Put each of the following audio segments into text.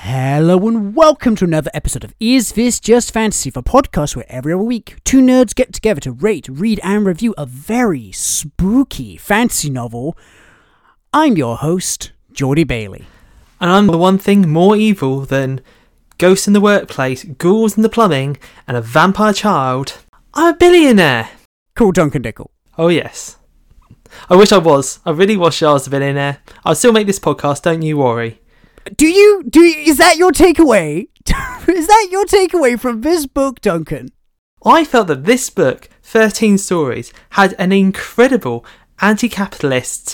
Hello and welcome to another episode of Is This Just Fantasy, the podcast where every other week two nerds get together to rate, read and review a very spooky fantasy novel. I'm your host, Geordie Bailey. And I'm the one thing more evil than ghosts in the workplace, ghouls in the plumbing and a vampire child. I'm a billionaire. Cool, Duncan Dickle. Oh yes. I wish I was. I really wish I was a billionaire. I'll still make this podcast, don't you worry. Do you, is that your takeaway? Is that your takeaway from this book, Duncan? I felt that this book, 13 Stories, had an incredible anti-capitalist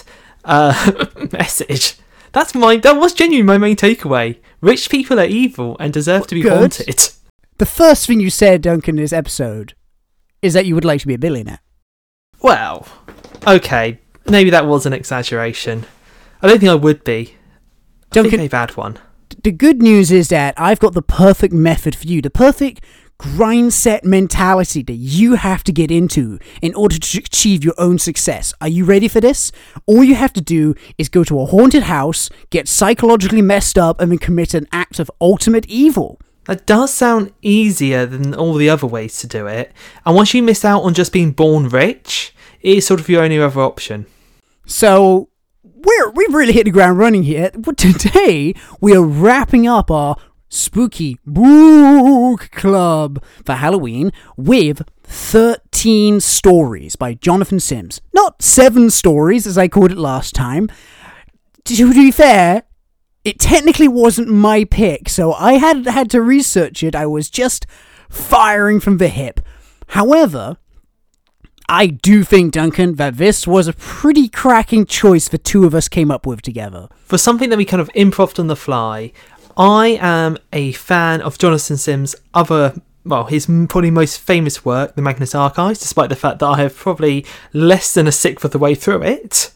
message. That was genuinely my main takeaway. Rich people are evil and deserve to be haunted. The first thing you said, Duncan, in this episode is that you would like to be a billionaire. Well, okay, maybe that was an exaggeration. I don't think I would be. Duncan, I think they've had one. The good news is that I've got the perfect method for you, the perfect grind set mentality that you have to get into in order to achieve your own success. Are you ready for this? All you have to do is go to a haunted house, get psychologically messed up, and then commit an act of ultimate evil. That does sound easier than all the other ways to do it. And once you miss out on just being born rich, it is sort of your only other option. So we've really hit the ground running here. But today, we are wrapping up our spooky book club for Halloween with 13 Stories by Jonathan Sims. Not 7 stories, as I called it last time. To be fair, it technically wasn't my pick, so I had to research it. I was just firing from the hip. However, I do think, Duncan, that this was a pretty cracking choice the two of us came up with together. For something that we kind of improv'd on the fly, I am a fan of Jonathan Sims' his probably most famous work, The Magnus Archives, despite the fact that I have probably less than a sixth of the way through it.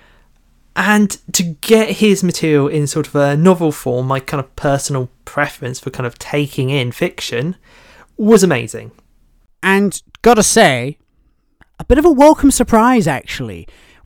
And to get his material in sort of a novel form, my kind of personal preference for kind of taking in fiction, was amazing. And gotta say, a bit of a welcome surprise, actually.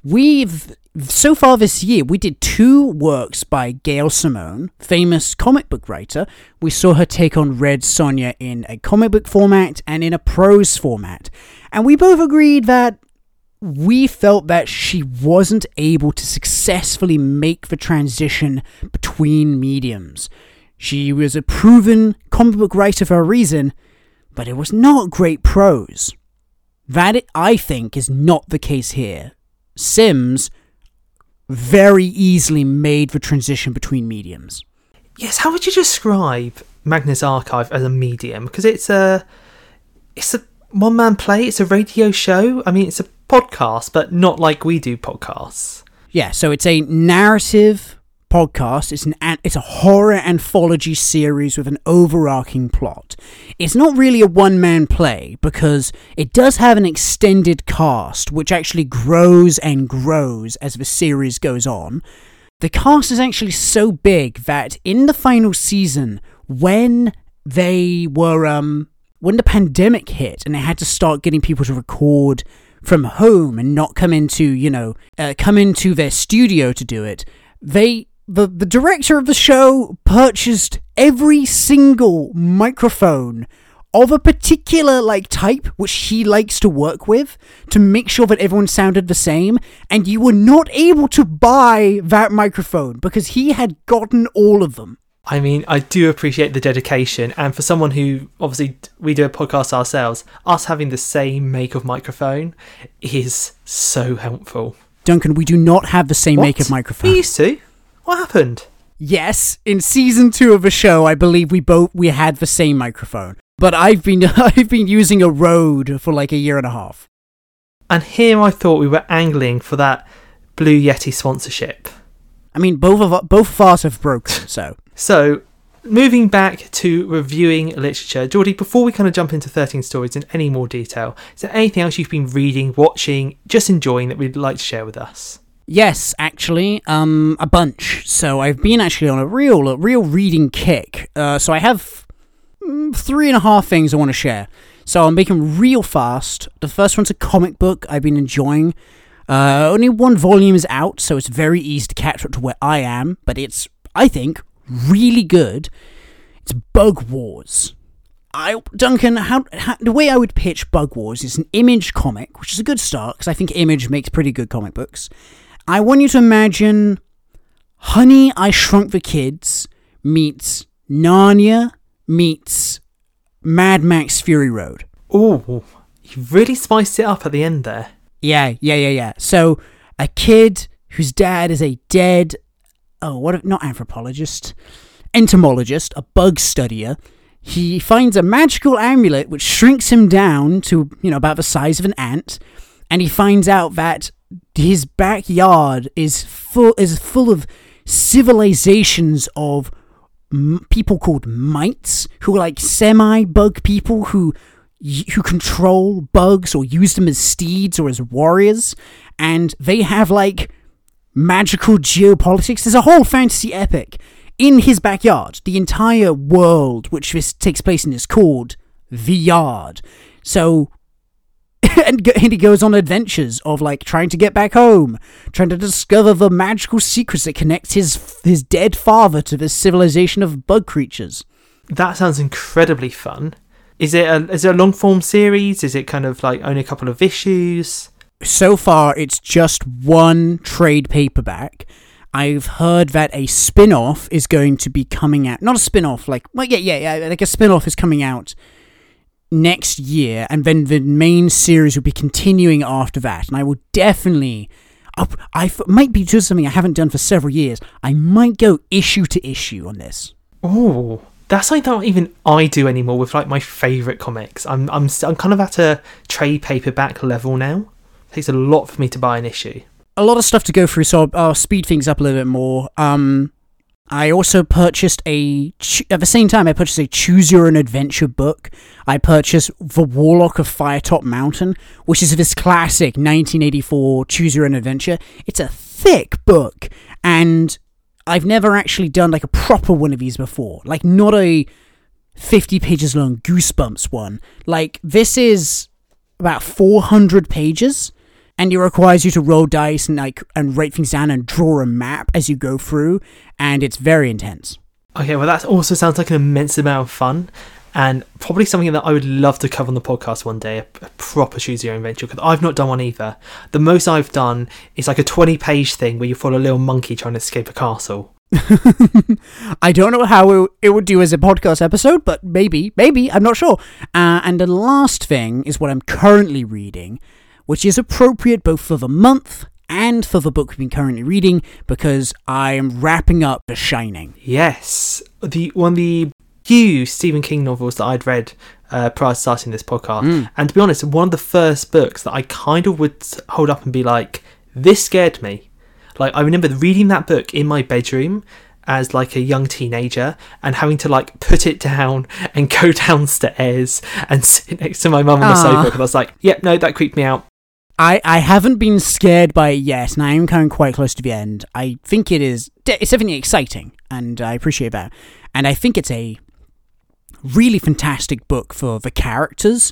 So far this year, we did 2 works by Gail Simone, famous comic book writer. We saw her take on Red Sonja in a comic book format and in a prose format. And we both agreed that we felt that she wasn't able to successfully make the transition between mediums. She was a proven comic book writer for a reason, but it was not great prose. That, I think, is not the case here. Sims very easily made the transition between mediums. Yes, how would you describe Magnus Archive as a medium? Because it's a one-man play, it's a radio show. I mean, it's a podcast, but not like we do podcasts. Yeah, so it's a narrative podcast. It's a horror anthology series with an overarching plot. It's not really a one-man play because it does have an extended cast which actually grows and grows as the series goes on. The cast is actually so big that in the final season, when the pandemic hit and they had to start getting people to record from home and not come into their studio to do it, the director of the show purchased every single microphone of a particular type which he likes to work with to make sure that everyone sounded the same, and you were not able to buy that microphone because he had gotten all of them. I mean, I do appreciate the dedication, and for someone who, obviously, we do a podcast ourselves, us having the same make of microphone is so helpful. Duncan, we do not have the same make of microphone. We used to. What happened? Yes, in season 2 of the show, I believe we had the same microphone. But I've been using a Rode for like a year and a half. And here I thought we were angling for that Blue Yeti sponsorship. I mean, both of us have broken, so. So, moving back to reviewing literature, Geordie, before we kind of jump into 13 Stories in any more detail, is there anything else you've been reading, watching, just enjoying that we'd like to share with us? Yes, actually, a bunch. So I've been actually on a real reading kick. So I have 3.5 things I want to share. So I'll make them real fast. The first one's a comic book I've been enjoying. Only 1 volume is out, so it's very easy to catch up to where I am. But it's, I think, really good. It's Bug Wars. Duncan, the way I would pitch Bug Wars is an Image comic, which is a good start, because I think Image makes pretty good comic books. I want you to imagine Honey, I Shrunk the Kids meets Narnia meets Mad Max Fury Road. Oh, you really spiced it up at the end there. Yeah. So, a kid whose dad is a dead, not anthropologist, entomologist, a bug studier. He finds a magical amulet which shrinks him down to, about the size of an ant, and he finds out that his backyard is full of civilizations of people called mites, who are like semi-bug people who control bugs or use them as steeds or as warriors, and they have like magical geopolitics. There's a whole fantasy epic in his backyard. The entire world which this takes place in is called The Yard. So, and he goes on adventures of like trying to get back home, trying to discover the magical secrets that connect his dead father to this civilization of bug creatures. That sounds incredibly fun. Is it a long form series? Is it kind of like only a couple of issues? So far, it's just one trade paperback. I've heard that a spin-off is going to be coming out. Not a spin-off, like a spin-off is coming out next year, and then the main series will be continuing after that. And I will definitely, I might be doing something I haven't done for several years. I might go issue to issue on this. Oh, that's like not even I do anymore with like my favourite comics. I'm kind of at a trade paperback level now. It takes a lot for me to buy an issue. A lot of stuff to go through, so I'll speed things up a little bit more. I also purchased at the same time, I purchased a Choose Your Own Adventure book. I purchased The Warlock of Firetop Mountain, which is this classic 1984 Choose Your Own Adventure. It's a thick book, and I've never actually done like a proper one of these before. Like, not a 50 pages long Goosebumps one. Like, this is about 400 pages. And it requires you to roll dice and write things down and draw a map as you go through, and it's very intense. Okay, well that also sounds like an immense amount of fun, and probably something that I would love to cover on the podcast one day, a proper Choose Your Own Adventure, because I've not done one either. The most I've done is like a 20-page thing where you follow a little monkey trying to escape a castle. I don't know how it would do as a podcast episode, but maybe, I'm not sure. And the last thing is what I'm currently reading, which is appropriate both for the month and for the book we've been currently reading, because I am wrapping up The Shining. Yes, one of the few Stephen King novels that I'd read prior to starting this podcast. And to be honest, one of the first books that I kind of would hold up and be like, this scared me. Like, I remember reading that book in my bedroom as like a young teenager and having to like put it down and go downstairs and sit next to my mum on the sofa, because I was like, yep, no, that creeped me out. I haven't been scared by it yet, and I am coming quite close to the end. I think it's definitely exciting, and I appreciate that. And I think it's a really fantastic book for the characters.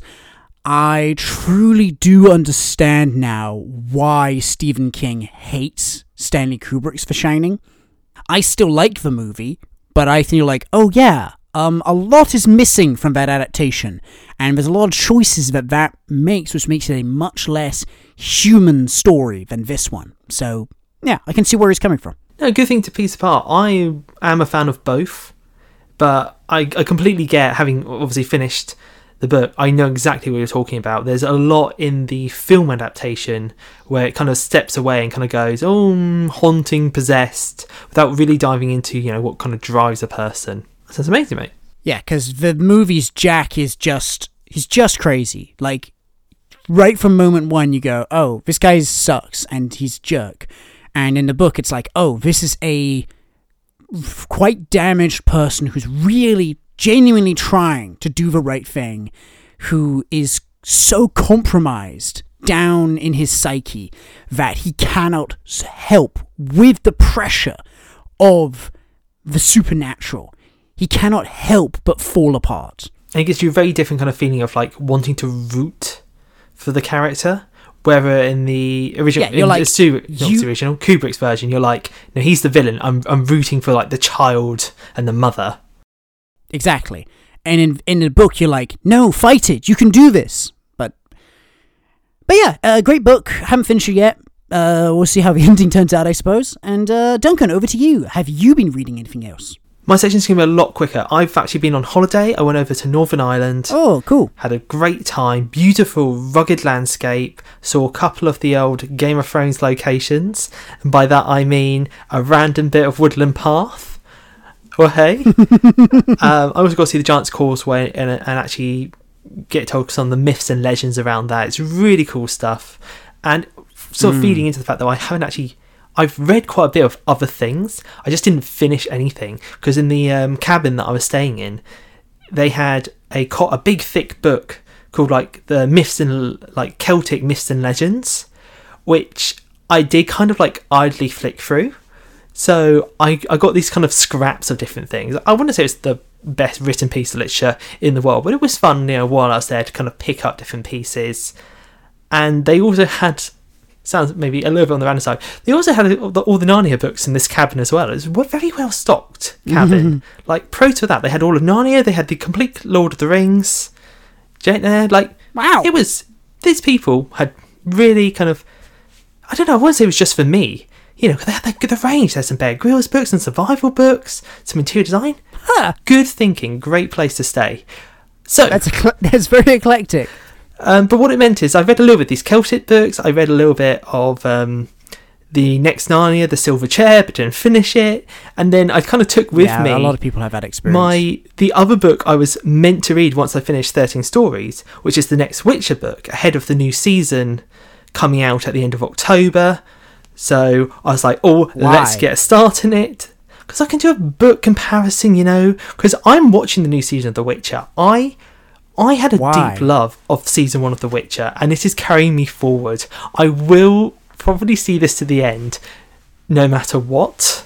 I truly do understand now why Stephen King hates Stanley Kubrick's The Shining. I still like the movie, but I feel like, oh yeah, a lot is missing from that adaptation, and there's a lot of choices that makes, which makes it a much less human story than this one. So, yeah, I can see where he's coming from. No, good thing to piece apart. I am a fan of both, but I completely get, having obviously finished the book, I know exactly what you're talking about. There's a lot in the film adaptation where it kind of steps away and kind of goes, haunting, possessed, without really diving into, what kind of drives a person. Sounds amazing, mate. Yeah, because the movie's Jack he's just crazy. Like, right from moment one, you go, oh, this guy sucks, and he's a jerk. And in the book, it's like, oh, this is a quite damaged person who's really genuinely trying to do the right thing, who is so compromised down in his psyche that he cannot help with the pressure of the supernatural. He cannot help but fall apart. And it gives you a very different kind of feeling of like wanting to root for the character, Whether in the original, Yeah, you're like, the original Kubrick's version, you're like, no, he's the villain. I'm rooting for like the child and the mother. Exactly. And in the book, you're like, no, fight it. You can do this. But yeah, great book. Haven't finished it yet. We'll see how the ending turns out, I suppose. And Duncan, over to you. Have you been reading anything else? My section's going to be a lot quicker. I've actually been on holiday. I went over to Northern Ireland. Oh, cool. Had a great time. Beautiful, rugged landscape. Saw a couple of the old Game of Thrones locations. And by that I mean a random bit of woodland path. Oh, hey. I also got to see the Giant's Causeway and actually get told some of the myths and legends around that. It's really cool stuff. And sort of feeding into the fact that I've read quite a bit of other things. I just didn't finish anything because in the cabin that I was staying in, they had a big thick book called like the myths and like Celtic myths and legends, which I did kind of like idly flick through. So I got these kind of scraps of different things. I wouldn't say it's the best written piece of literature in the world, but it was fun, while I was there to kind of pick up different pieces. And they also had, sounds maybe a little bit on the random side, they also had all the Narnia books in this cabin as well. It was a very well stocked cabin. Like, pro to that, they had all of Narnia, they had the complete Lord of the Rings. Wow. It was, these people had really kind of, I don't know, I wouldn't say it was just for me. They had the range. There's some Bear Grylls books and survival books, some interior design. Good thinking, great place to stay. So that's very eclectic. But what it meant is I read a little bit of these Celtic books. I read a little bit of the next Narnia, The Silver Chair, but didn't finish it. And then I kind of took with me... a lot of people have that experience. The other book I was meant to read once I finished 13 Stories, which is the next Witcher book, ahead of the new season coming out at the end of October. So I was like, let's get a start in it. Because I can do a book comparison, because I'm watching the new season of The Witcher. I had a deep love of season 1 of The Witcher, and it is carrying me forward. I will probably see this to the end, no matter what.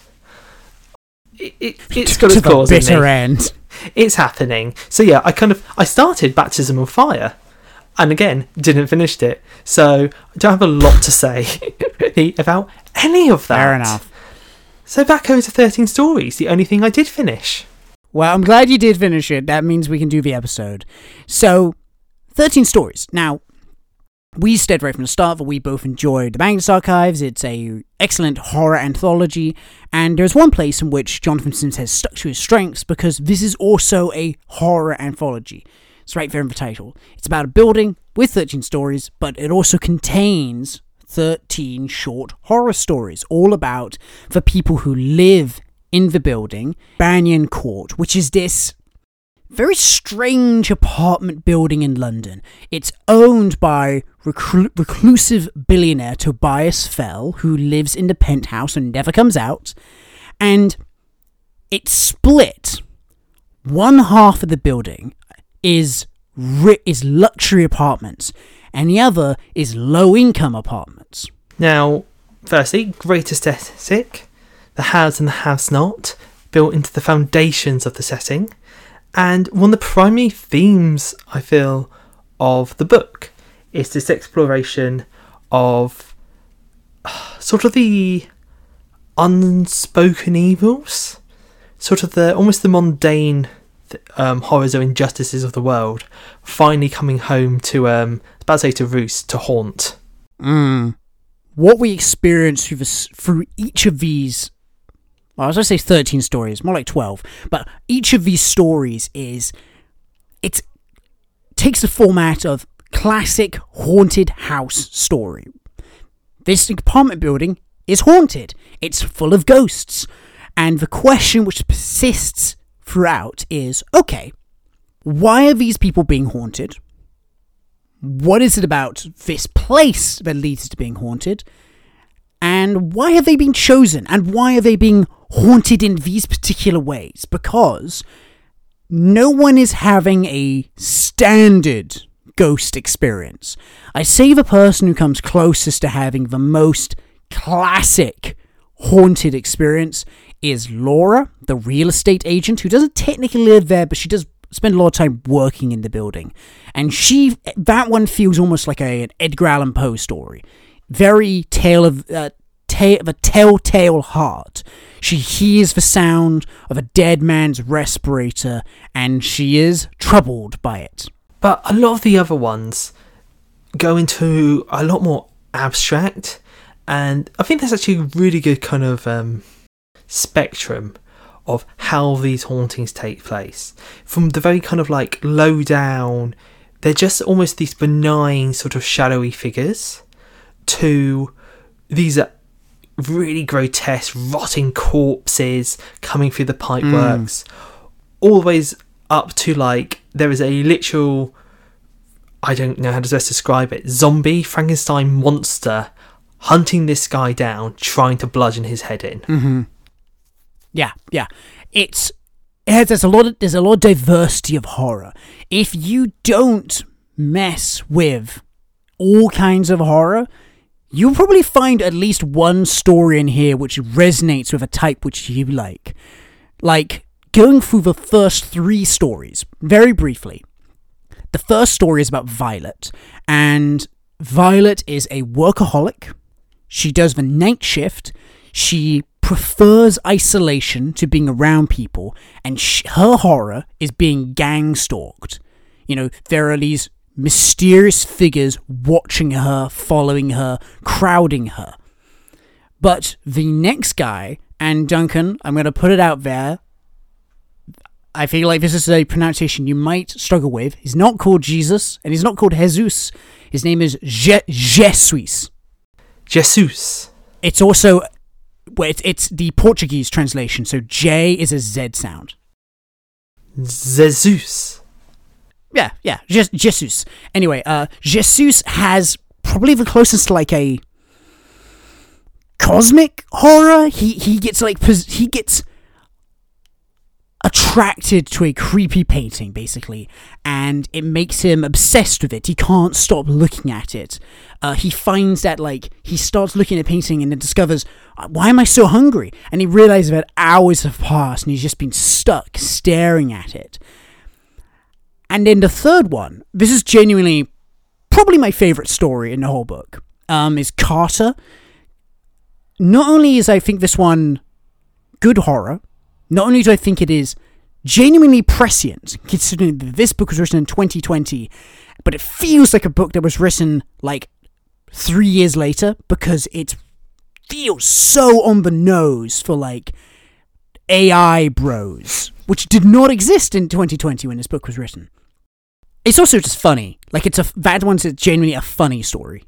It's got its claws in me. Bitter end. It's happening. So yeah, I started Baptism of Fire, and again, didn't finish it. So I don't have a lot to say about any of that. Fair enough. So back over to 13 Stories, the only thing I did finish. Well, I'm glad you did finish it. That means we can do the episode. So, 13 Stories. Now, we said right from the start that we both enjoyed the Magnus Archives. It's a excellent horror anthology, and there's one place in which Jonathan Sims has stuck to his strengths because this is also a horror anthology. It's right there in the title. It's about a building with 13 stories, but it also contains 13 short horror stories, all about the people who live in the building, Banyan Court, which is this very strange apartment building in London. It's owned by reclusive billionaire Tobias Fell, who lives in the penthouse and never comes out, and it's split. One half of the building is luxury apartments, and the other is low-income apartments. Now, firstly, great aesthetic. The haves and the haves not, built into the foundations of the setting. And one of the primary themes, I feel, of the book is this exploration of sort of the unspoken evils, sort of almost the mundane horrors or injustices of the world, finally coming home to, to roost, to haunt. What we experience through each of these, well, I was going to say 13 stories, more like 12, but each of these stories takes the format of classic haunted house story. This apartment building is haunted. It's full of ghosts. And the question which persists throughout is, okay, why are these people being haunted? What is it about this place that leads to being haunted? And why have they been chosen? And why are they being haunted in these particular ways? Because no one is having a standard ghost experience. I say the person who comes closest to having the most classic haunted experience is Laura, the real estate agent, who doesn't technically live there, but she does spent a lot of time working in the building, and that one feels almost like an Edgar Allan Poe story, very tale of a telltale heart. She hears the sound of a dead man's respirator, and she is troubled by it. But a lot of the other ones go into a lot more abstract, and I think there's actually a really good kind of spectrum of how these hauntings take place. From the very kind of like low down, they're just almost these benign sort of shadowy figures, to these are really grotesque rotting corpses coming through the pipeworks, always up to like there is a literal, I don't know how to best describe it, zombie Frankenstein monster hunting this guy down, trying to bludgeon his head in. Yeah. There's a lot of diversity of horror. If you don't mess with all kinds of horror, you'll probably find at least one story in here which resonates with a type which you like. Like, going through the first 3 stories, very briefly. The first story is about Violet, and Violet is a workaholic. She does the night shift. She prefers isolation to being around people, and her horror is being gang stalked. There are these mysterious figures watching her, following her, crowding her. But the next guy, and Duncan, I'm going to put it out there, I feel like this is a pronunciation you might struggle with. He's not called Jesus, and he's not called Jesus. His name is Jesus. Jesus. It's also, it's the Portuguese translation, so J is a Z sound. Jesus. Yeah, Jesus. Anyway, Jesus has probably the closest to like a cosmic horror. He gets attracted to a creepy painting, basically, and it makes him obsessed with it. He can't stop looking at it. He finds that, like, he starts looking at a painting and then discovers, why am I so hungry? And he realizes that hours have passed and he's just been stuck staring at it. And then the third one, this is genuinely probably my favorite story in the whole book, is Carter. Not only is I think this one good horror, not only do I think it is genuinely prescient, considering that this book was written in 2020, but it feels like a book that was written like 3 years later, because it feels so on the nose for like AI bros, which did not exist in 2020 when this book was written. It's also just funny. Like, that one's genuinely a funny story.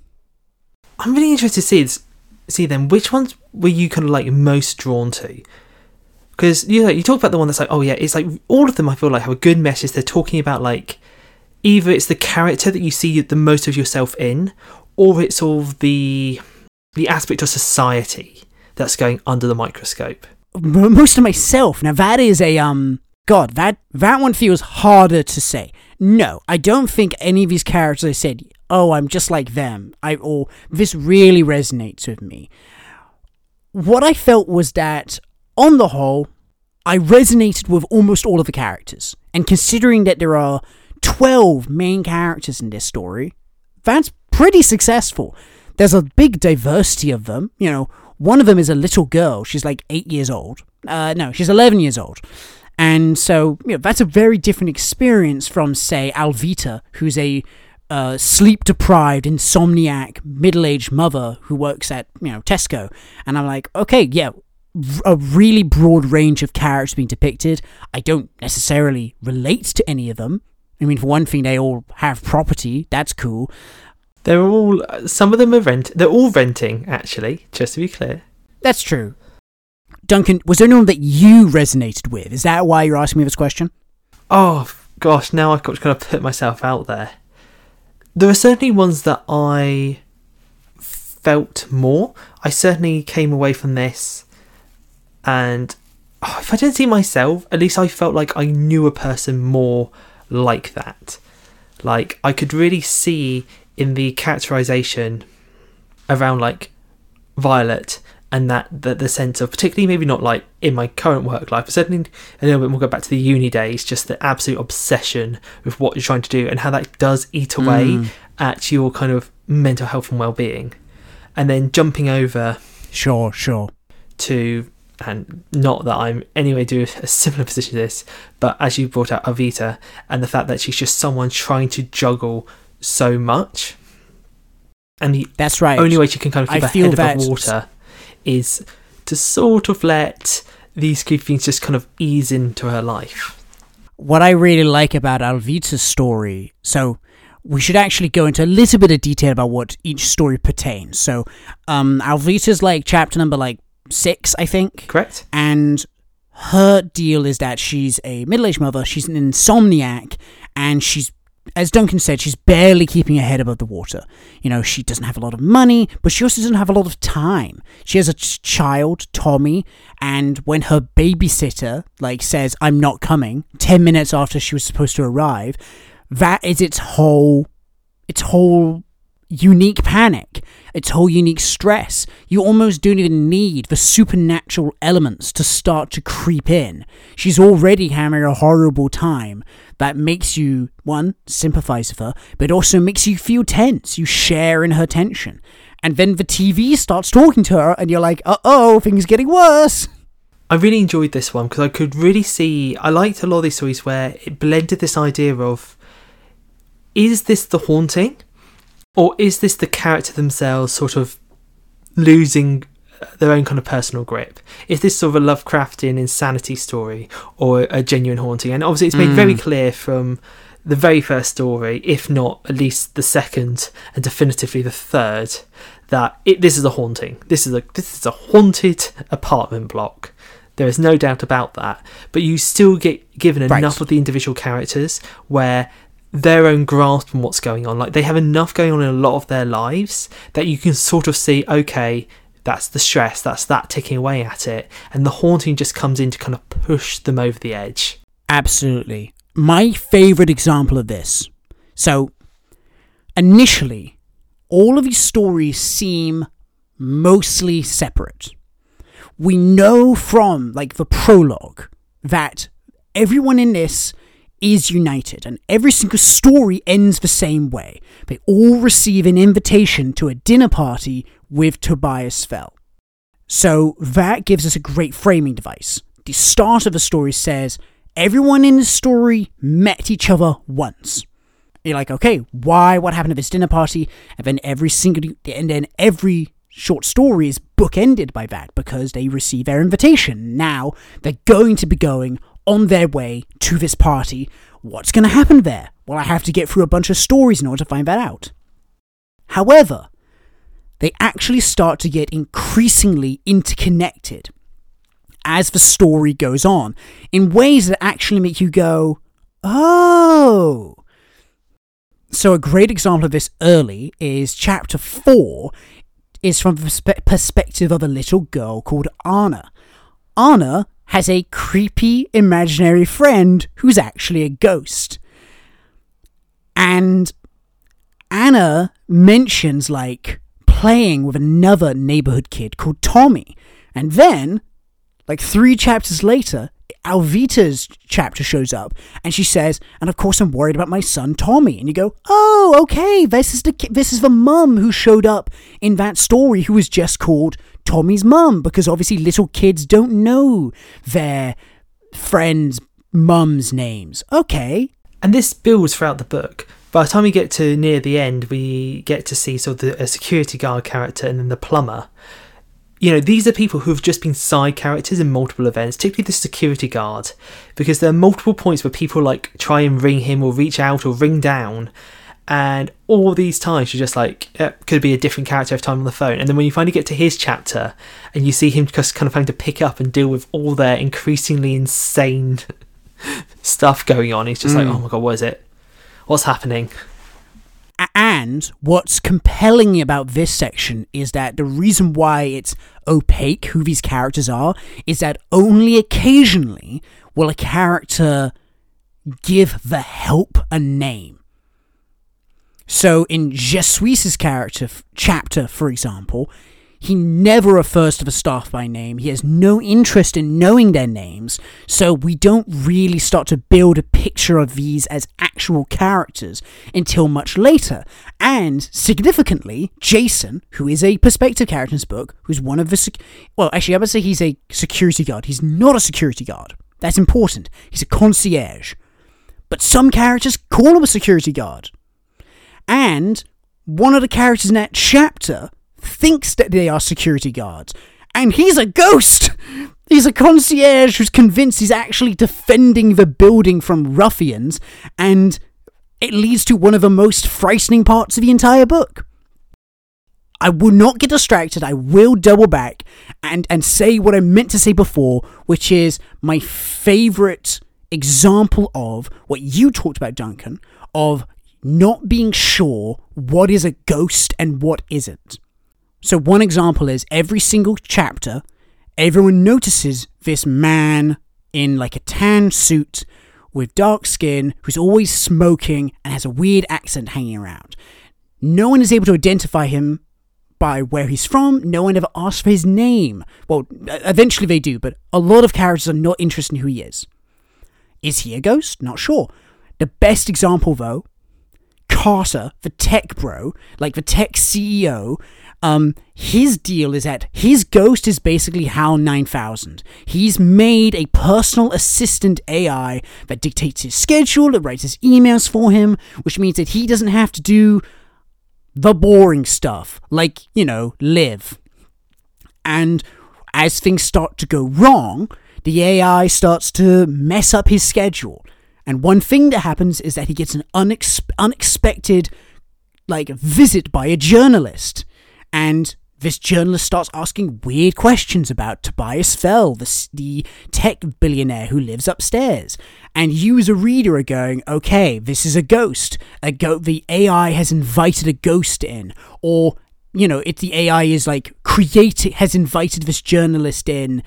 I'm really interested to see then, which ones were you kind of like most drawn to? Because you talk about the one that's like, oh yeah, it's like all of them I feel like have a good message. They're talking about like, either it's the character that you see the most of yourself in, or it's all the aspect of society that's going under the microscope. Most of myself. Now that is a God, that one feels harder to say. No, I don't think any of these characters I said, oh, I'm just like them. Or this really resonates with me. What I felt was that, on the whole, I resonated with almost all of the characters. And considering that there are 12 main characters in this story, that's pretty successful. There's a big diversity of them. One of them is a little girl. She's like 8 years old. No, she's 11 years old. And so, that's a very different experience from, say, Alvita, who's a sleep-deprived, insomniac, middle-aged mother who works at, Tesco. And I'm like, okay, yeah, a really broad range of characters being depicted. I don't necessarily relate to any of them. I mean, for one thing, they all have property. That's cool. Some of them are they're all renting, actually, just to be clear. That's true. Duncan, was there anyone that you resonated with? Is that why you're asking me this question? Oh, gosh, now I've got to kind of put myself out there. There are certainly ones that I felt more. I certainly came away from this and if I didn't see myself, at least I felt like I knew a person more like that. Like, I could really see in the characterization around, like, Violet and that the sense of, particularly maybe not like in my current work life, but certainly a little bit more go back to the uni days, just the absolute obsession with what you're trying to do and how that does eat away at your kind of mental health and well-being. And then jumping over Sure. to, and not that I'm anyway doing a similar position to this, but as you brought out Alvita, and the fact that she's just someone trying to juggle so much, and the That's right. only way she can kind of keep I her feel head above water is to sort of let these creepy things just kind of ease into her life. What I really like about Alvita's story, so we should actually go into a little bit of detail about what each story pertains. So Alvita's like chapter number like 6, I think. Correct. And her deal is that she's a middle-aged mother, she's an insomniac, and she's, as Duncan said, she's barely keeping her head above the water. You know, she doesn't have a lot of money, but she also doesn't have a lot of time. She has a child, Tommy, and when her babysitter, like, says, "I'm not coming," 10 minutes after she was supposed to arrive, that is its whole unique panic, its whole unique stress. You almost don't even need the supernatural elements to start to creep in. She's already having a horrible time that makes you, one, sympathize with her, but also makes you feel tense. You share in her tension. And then the TV starts talking to her, and you're like, uh-oh, things are getting worse. I really enjoyed this one because I could really see, I liked a lot of these stories where it blended this idea of, is this the haunting? Or is this the character themselves sort of losing their own kind of personal grip? Is this sort of a Lovecraftian insanity story or a genuine haunting? And obviously it's made very clear from the very first story, if not at least the second and definitively the third, that this is a haunting. This is a haunted apartment block. There is no doubt about that. But you still get given enough of the individual characters where their own grasp on what's going on, like they have enough going on in a lot of their lives that you can sort of see, okay, that's the stress, that's that ticking away at it, and the haunting just comes in to kind of push them over the edge. Absolutely. My favourite example of this. So, initially, all of these stories seem mostly separate. We know from, like, the prologue that everyone in this is united, and every single story ends the same way. They all receive an invitation to a dinner party with Tobias Fell. So that gives us a great framing device. The start of the story says everyone in the story met each other once. You're like, okay, why? What happened at this dinner party? And then every short story is bookended by that because they receive their invitation. Now they're going to be going on their way to this party. What's going to happen there? Well, I have to get through a bunch of stories in order to find that out. However, they actually start to get increasingly interconnected as the story goes on in ways that actually make you go, oh. So a great example of this early is chapter 4 is from the perspective of a little girl called Anna. Anna has a creepy imaginary friend who's actually a ghost. And Anna mentions, like, playing with another neighborhood kid called Tommy. And then, like 3 chapters later, Alvita's chapter shows up, and she says, and of course I'm worried about my son Tommy. And you go, oh, okay, this is the mum who showed up in that story who was just called Tommy's mum, because obviously little kids don't know their friends' mums' names. Okay. And this builds throughout the book. By the time we get to near the end, we get to see sort of a security guard character and then the plumber. You know, these are people who have just been side characters in multiple events, particularly the security guard, because there are multiple points where people like try and ring him or reach out or ring down, and all these times you're just like, could be a different character every time on the phone. And then when you finally get to his chapter and you see him just kind of having to pick up and deal with all their increasingly insane stuff going on, he's just like, oh my god, what is it? What's happening? And what's compelling about this section is that the reason why it's opaque who these characters are is that only occasionally will a character give the help a name. So in Jesuis's chapter, for example, He never refers to the staff by name. He has no interest in knowing their names, so we don't really start to build a picture of these as actual characters until much later. And significantly, Jason, who is a perspective character in this book, who's one of the... I would say he's a security guard. He's not a security guard. That's important. He's a concierge. But some characters call him a security guard. And one of the characters in that chapter thinks that they are security guards, and he's a ghost. He's a concierge who's convinced he's actually defending the building from ruffians, and it leads to one of the most frightening parts of the entire book. I will not get distracted. I will double back and say what I meant to say before, which is my favourite example of what you talked about, Duncan, of not being sure what is a ghost and what isn't. So one example is every single chapter, everyone notices this man in like a tan suit with dark skin who's always smoking and has a weird accent hanging around. No one is able to identify him by where he's from. No one ever asks for his name. Well, eventually they do, but a lot of characters are not interested in who he is. Is he a ghost? Not sure. The best example, though, Carter, the tech bro, like the tech CEO, his deal is that his ghost is basically HAL 9000. He's made a personal assistant AI that dictates his schedule, that writes his emails for him, which means that he doesn't have to do the boring stuff, like, live. And as things start to go wrong, the AI starts to mess up his schedule. And one thing that happens is that he gets an unexpected, visit by a journalist. And this journalist starts asking weird questions about Tobias Fell, the tech billionaire who lives upstairs. And you as a reader are going, okay, this is a ghost. The AI has invited a ghost in. Or, if the AI is has invited this journalist in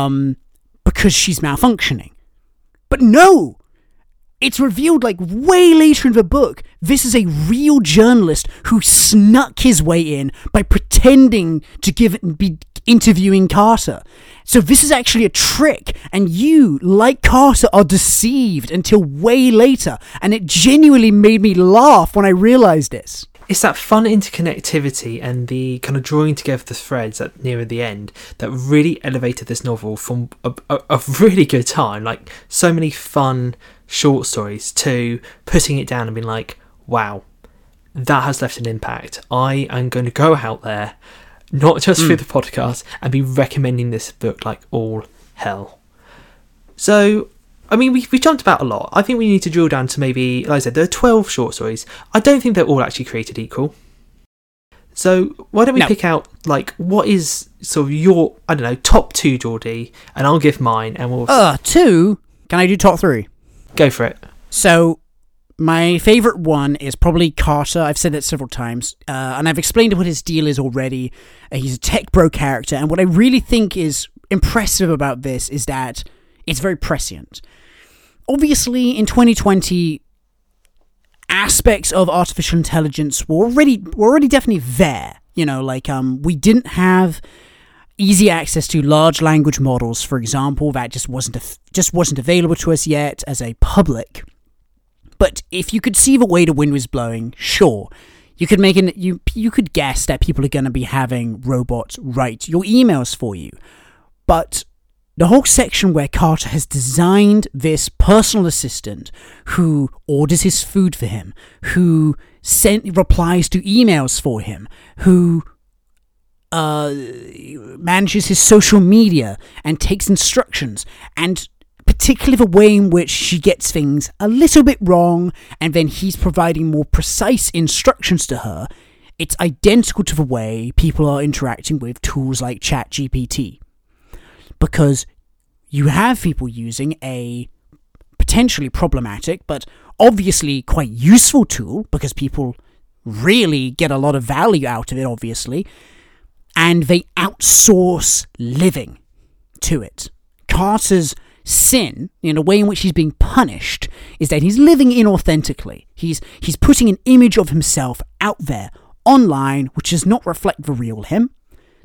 because she's malfunctioning. But no! It's revealed way later in the book. This is a real journalist who snuck his way in by pretending to be interviewing Carter. So this is actually a trick, and you, like Carter, are deceived until way later. And it genuinely made me laugh when I realized this. It's that fun interconnectivity and the kind of drawing together the threads at near the end that really elevated this novel from a really good time, so many fun short stories, to putting it down and being like, wow, that has left an impact. I am going to go out there, not just through the podcast, and be recommending this book like all hell. So, we jumped about a lot. I think we need to drill down to maybe, like I said, there are 12 short stories. I don't think they're all actually created equal. So why don't we pick out, what is sort of your, top 2, Geordie, and I'll give mine, and we'll... 2? Can I do top 3? Go for it. So, my favourite one is probably Carter. I've said that several times, and I've explained what his deal is already. He's a tech bro character, and what I really think is impressive about this is that it's very prescient. Obviously, in 2020, aspects of artificial intelligence were already definitely there. We didn't have easy access to large language models, for example. That just wasn't available to us yet as a public. But if you could see the way the wind was blowing, sure, you could you could guess that people are going to be having robots write your emails for you. But the whole section where Carter has designed this personal assistant who orders his food for him, who replies to emails for him, who manages his social media and takes instructions, and particularly the way in which she gets things a little bit wrong, and then he's providing more precise instructions to her, it's identical to the way people are interacting with tools like ChatGPT. Because you have people using a potentially problematic, but obviously quite useful tool, because people really get a lot of value out of it, obviously, and they outsource living to it. Carter's sin, in a way in which he's being punished, is that he's living inauthentically. He's putting an image of himself out there, online, which does not reflect the real him.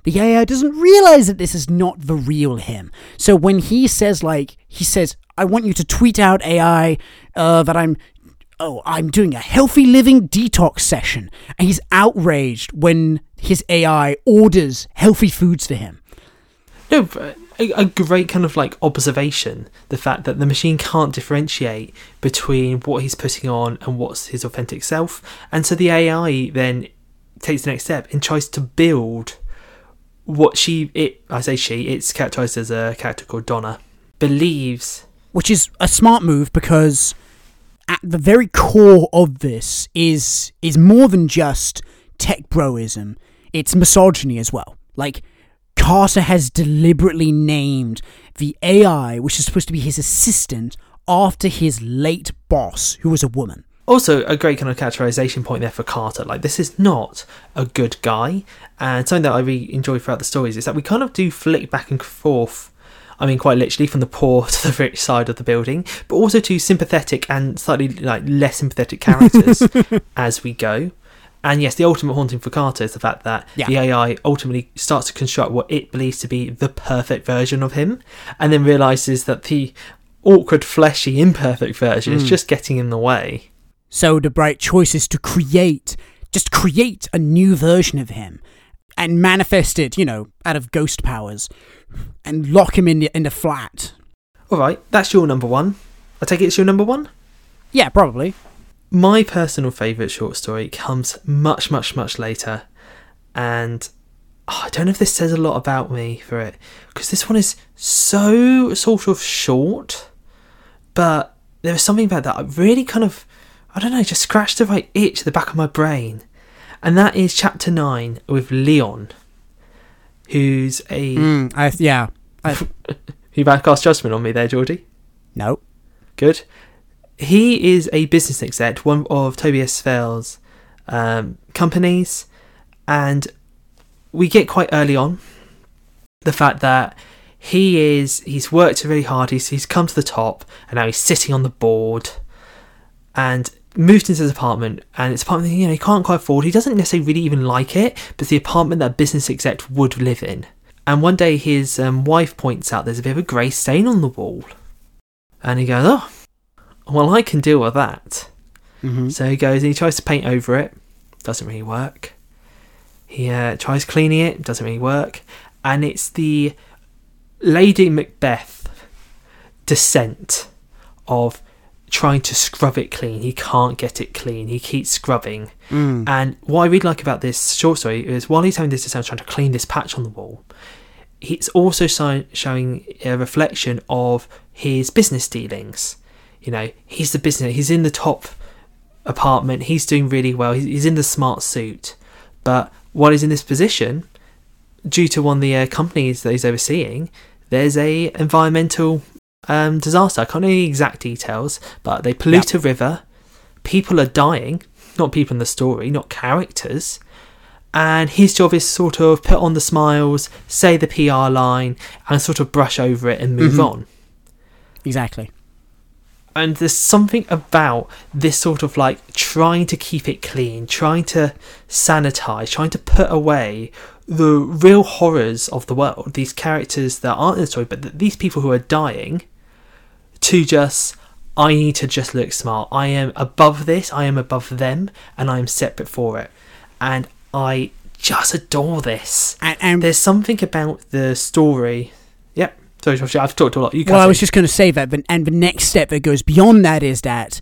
The AI doesn't realize that this is not the real him. So when he says, I want you to tweet out AI that I'm doing a healthy living detox session. And he's outraged when his AI orders healthy foods for him. No, a great kind of like observation, the fact that the machine can't differentiate between what he's putting on and what's his authentic self. And so the AI then takes the next step and tries to build what it's characterized as a character called Donna, believes. Which is a smart move, because at the very core of this is more than just tech broism. It's misogyny as well. Like, Carter has deliberately named the AI, which is supposed to be his assistant, after his late boss, who was a woman. Also, a great kind of characterization point there for Carter. Like, this is not a good guy. And something that I really enjoy throughout the stories is that we kind of do flick back and forth, I mean, quite literally, from the poor to the rich side of the building, but also to sympathetic and slightly like less sympathetic characters as we go. And yes, the ultimate haunting for Carter is the fact that the AI ultimately starts to construct what it believes to be the perfect version of him, and then realises that the awkward, fleshy, imperfect version is just getting in the way. So the bright choice is to create a new version of him and manifest it, out of ghost powers and lock him in the flat. All right, that's your number one. I take it it's your number one? Yeah, probably. My personal favourite short story comes much, much, much later. And I don't know if this says a lot about me for it, because this one is so sort of short, but there was something about that I really kind of, I don't know, just scratched the right itch at the back of my brain. And that is chapter 9 with Leon, who's a... You about to cast judgment on me there, Geordie? No. Good. He is a business exec, one of Tobias Fell's companies, and we get quite early on the fact that he's worked really hard, he's come to the top, and now he's sitting on the board, and moved into his apartment, and it's an apartment he can't quite afford. He doesn't necessarily really even like it, but it's the apartment that a business exec would live in. And one day his wife points out there's a bit of a grey stain on the wall, and he goes, oh, well, I can deal with that. Mm-hmm. So he goes and he tries to paint over it. Doesn't really work. He tries cleaning it. Doesn't really work. And it's the Lady Macbeth descent of trying to scrub it clean. He can't get it clean. He keeps scrubbing. And what I really like about this short story is while he's having this descent, trying to clean this patch on the wall, it's also showing a reflection of his business dealings. He's he's in the top apartment, he's doing really well, he's in the smart suit, but while he's in this position, due to one of the companies that he's overseeing, there's a environmental disaster. I can't know the exact details, but they pollute a river, people are dying, not people in the story, not characters, and his job is sort of put on the smiles, say the PR line, and sort of brush over it and move on. Exactly. And there's something about this sort of like trying to keep it clean, trying to sanitize, trying to put away the real horrors of the world, these characters that aren't in the story, but these people who are dying, to just, I need to just look smart. I am above this, I am above them, and I am separate for it. And I just adore this. And there's something about the story. Yep. Sorry, Josh, I've talked a lot. I was just going to say that, and the next step that goes beyond that is that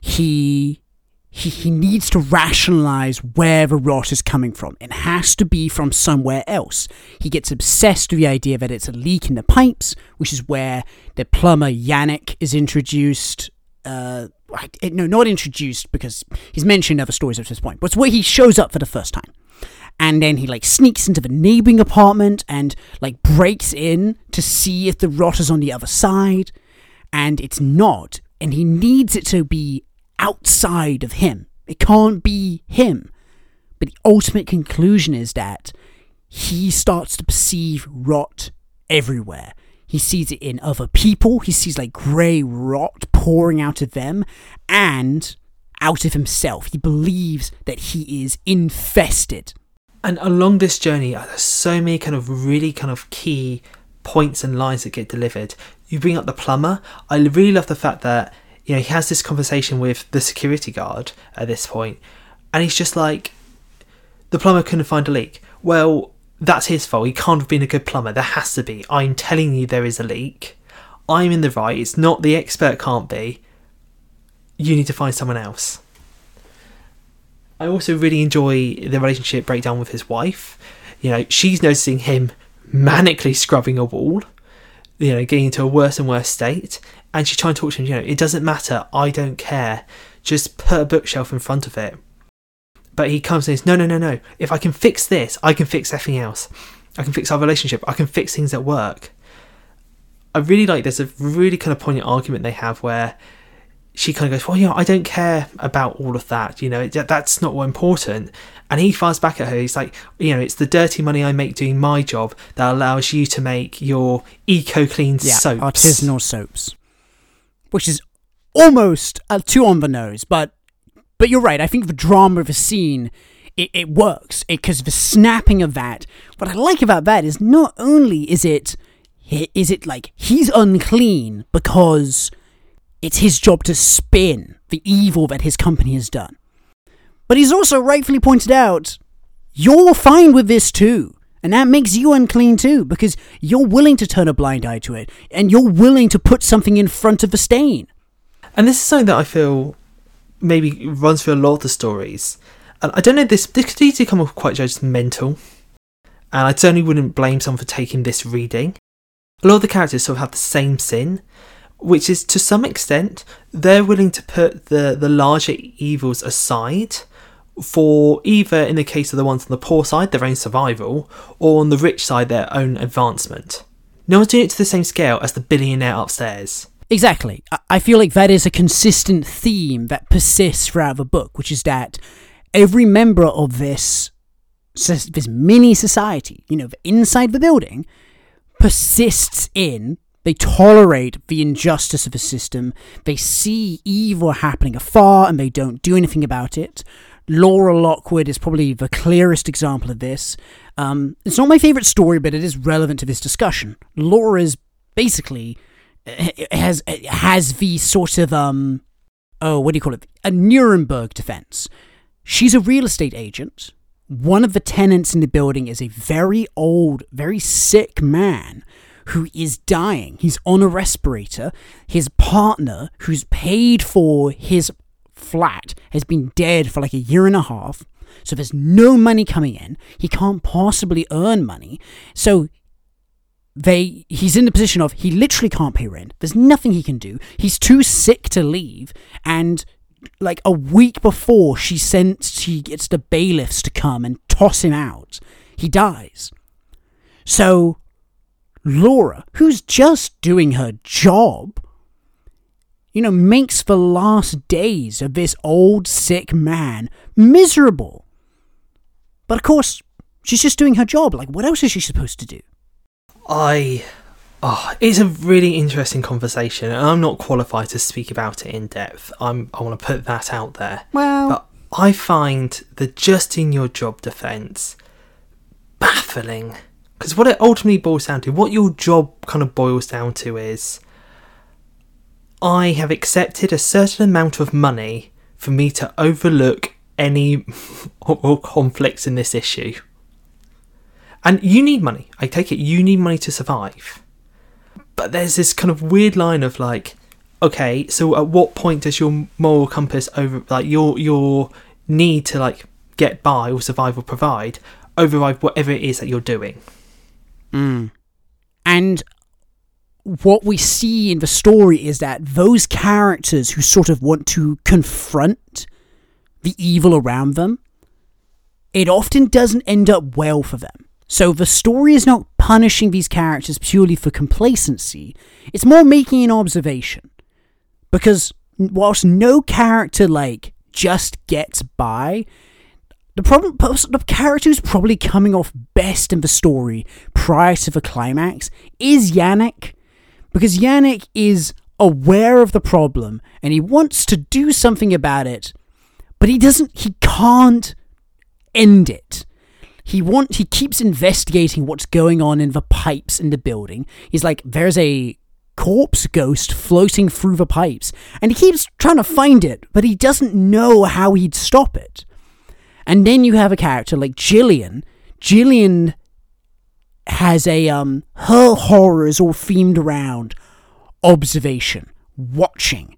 he needs to rationalize where the rot is coming from. It has to be from somewhere else. He gets obsessed with the idea that it's a leak in the pipes, which is where the plumber Yannick is introduced. No, not introduced, because he's mentioned other stories at this point, but it's where he shows up for the first time. And then he sneaks into the neighboring apartment and breaks in to see if the rot is on the other side, and it's not. And he needs it to be outside of him. It can't be him. But the ultimate conclusion is that he starts to perceive rot everywhere. He sees it in other people. He sees grey rot pouring out of them and out of himself. He believes that he is infested. And along this journey, there's so many kind of really kind of key points and lines that get delivered. You bring up the plumber. I really love the fact that, you know, he has this conversation with the security guard at this point, and he's just like, the plumber couldn't find a leak. Well, that's his fault. He can't have been a good plumber. There has to be. I'm telling you there is a leak. I'm in the right. It's not the expert can't be. You need to find someone else. I also really enjoy the relationship breakdown with his wife. You know, she's noticing him manically scrubbing a wall, you know, getting into a worse and worse state. And she's trying to talk to him, you know, it doesn't matter. I don't care. Just put a bookshelf in front of it. But he comes and says, no. If I can fix this, I can fix everything else. I can fix our relationship. I can fix things at work. I really like, there's a really kind of poignant argument they have where she kind of goes, well, you know, I don't care about all of that. You know, that's not what important. And he fires back at her. He's like, you know, it's the dirty money I make doing my job that allows you to make your eco-clean soaps. Artisanal soaps. Which is almost too on the nose, but you're right. I think the drama of a scene, it works. Because the snapping of that, what I like about that is not only is it like he's unclean because it's his job to spin the evil that his company has done. But he's also rightfully pointed out, you're fine with this too. And that makes you unclean too, because you're willing to turn a blind eye to it. And you're willing to put something in front of the stain. And this is something that I feel maybe runs through a lot of the stories. And I don't know, this could easily come off quite judgmental. And I certainly wouldn't blame someone for taking this reading. A lot of the characters sort of have the same sin, which is, to some extent, they're willing to put the larger evils aside for either, in the case of the ones on the poor side, their own survival, or on the rich side, their own advancement. No one's doing it to the same scale as the billionaire upstairs. Exactly. I feel like that is a consistent theme that persists throughout the book, which is that every member of this mini society, you know, inside the building, persists in, they tolerate the injustice of the system, they see evil happening afar and they don't do anything about it. Laura Lockwood is probably the clearest example of this. It's not my favourite story, but it is relevant to this discussion. Laura is basically has the sort of a Nuremberg defense. She's a real estate agent. One of the tenants in the building is a very old, very sick man who is dying. He's on a respirator. His partner, who's paid for his flat, has been dead for like a year and a half. So there's no money coming in. He can't possibly earn money. So he's in the position of, he literally can't pay rent. There's nothing he can do. He's too sick to leave. And like a week before she gets the bailiffs to come and toss him out, he dies. So Laura, who's just doing her job, you know, makes the last days of this old sick man miserable. But of course, she's just doing her job. Like, what else is she supposed to do? It's a really interesting conversation, and I'm not qualified to speak about it in depth. I want to put that out there. Well, but I find the just in your job defence baffling. Because what it ultimately boils down to, what your job kind of boils down to is, I have accepted a certain amount of money for me to overlook any conflicts in this issue. And you need money. I take it you need money to survive. But there's this kind of weird line of like, okay, so at what point does your moral compass override your need to like get by or survive or provide override whatever it is that you're doing? And what we see in the story is that those characters who sort of want to confront the evil around them, it often doesn't end up well for them. So the story is not punishing these characters purely for complacency. It's more making an observation. Because whilst no character like just gets by, the character who's probably coming off best in the story prior to the climax is Yannick. Because Yannick is aware of the problem and he wants to do something about it, but he can't end it. he keeps investigating what's going on in the pipes in the building. He's like, there's a corpse ghost floating through the pipes, and he keeps trying to find it, but he doesn't know how he'd stop it. And then you have a character like Gillian. Gillian has her horror is all themed around observation, watching.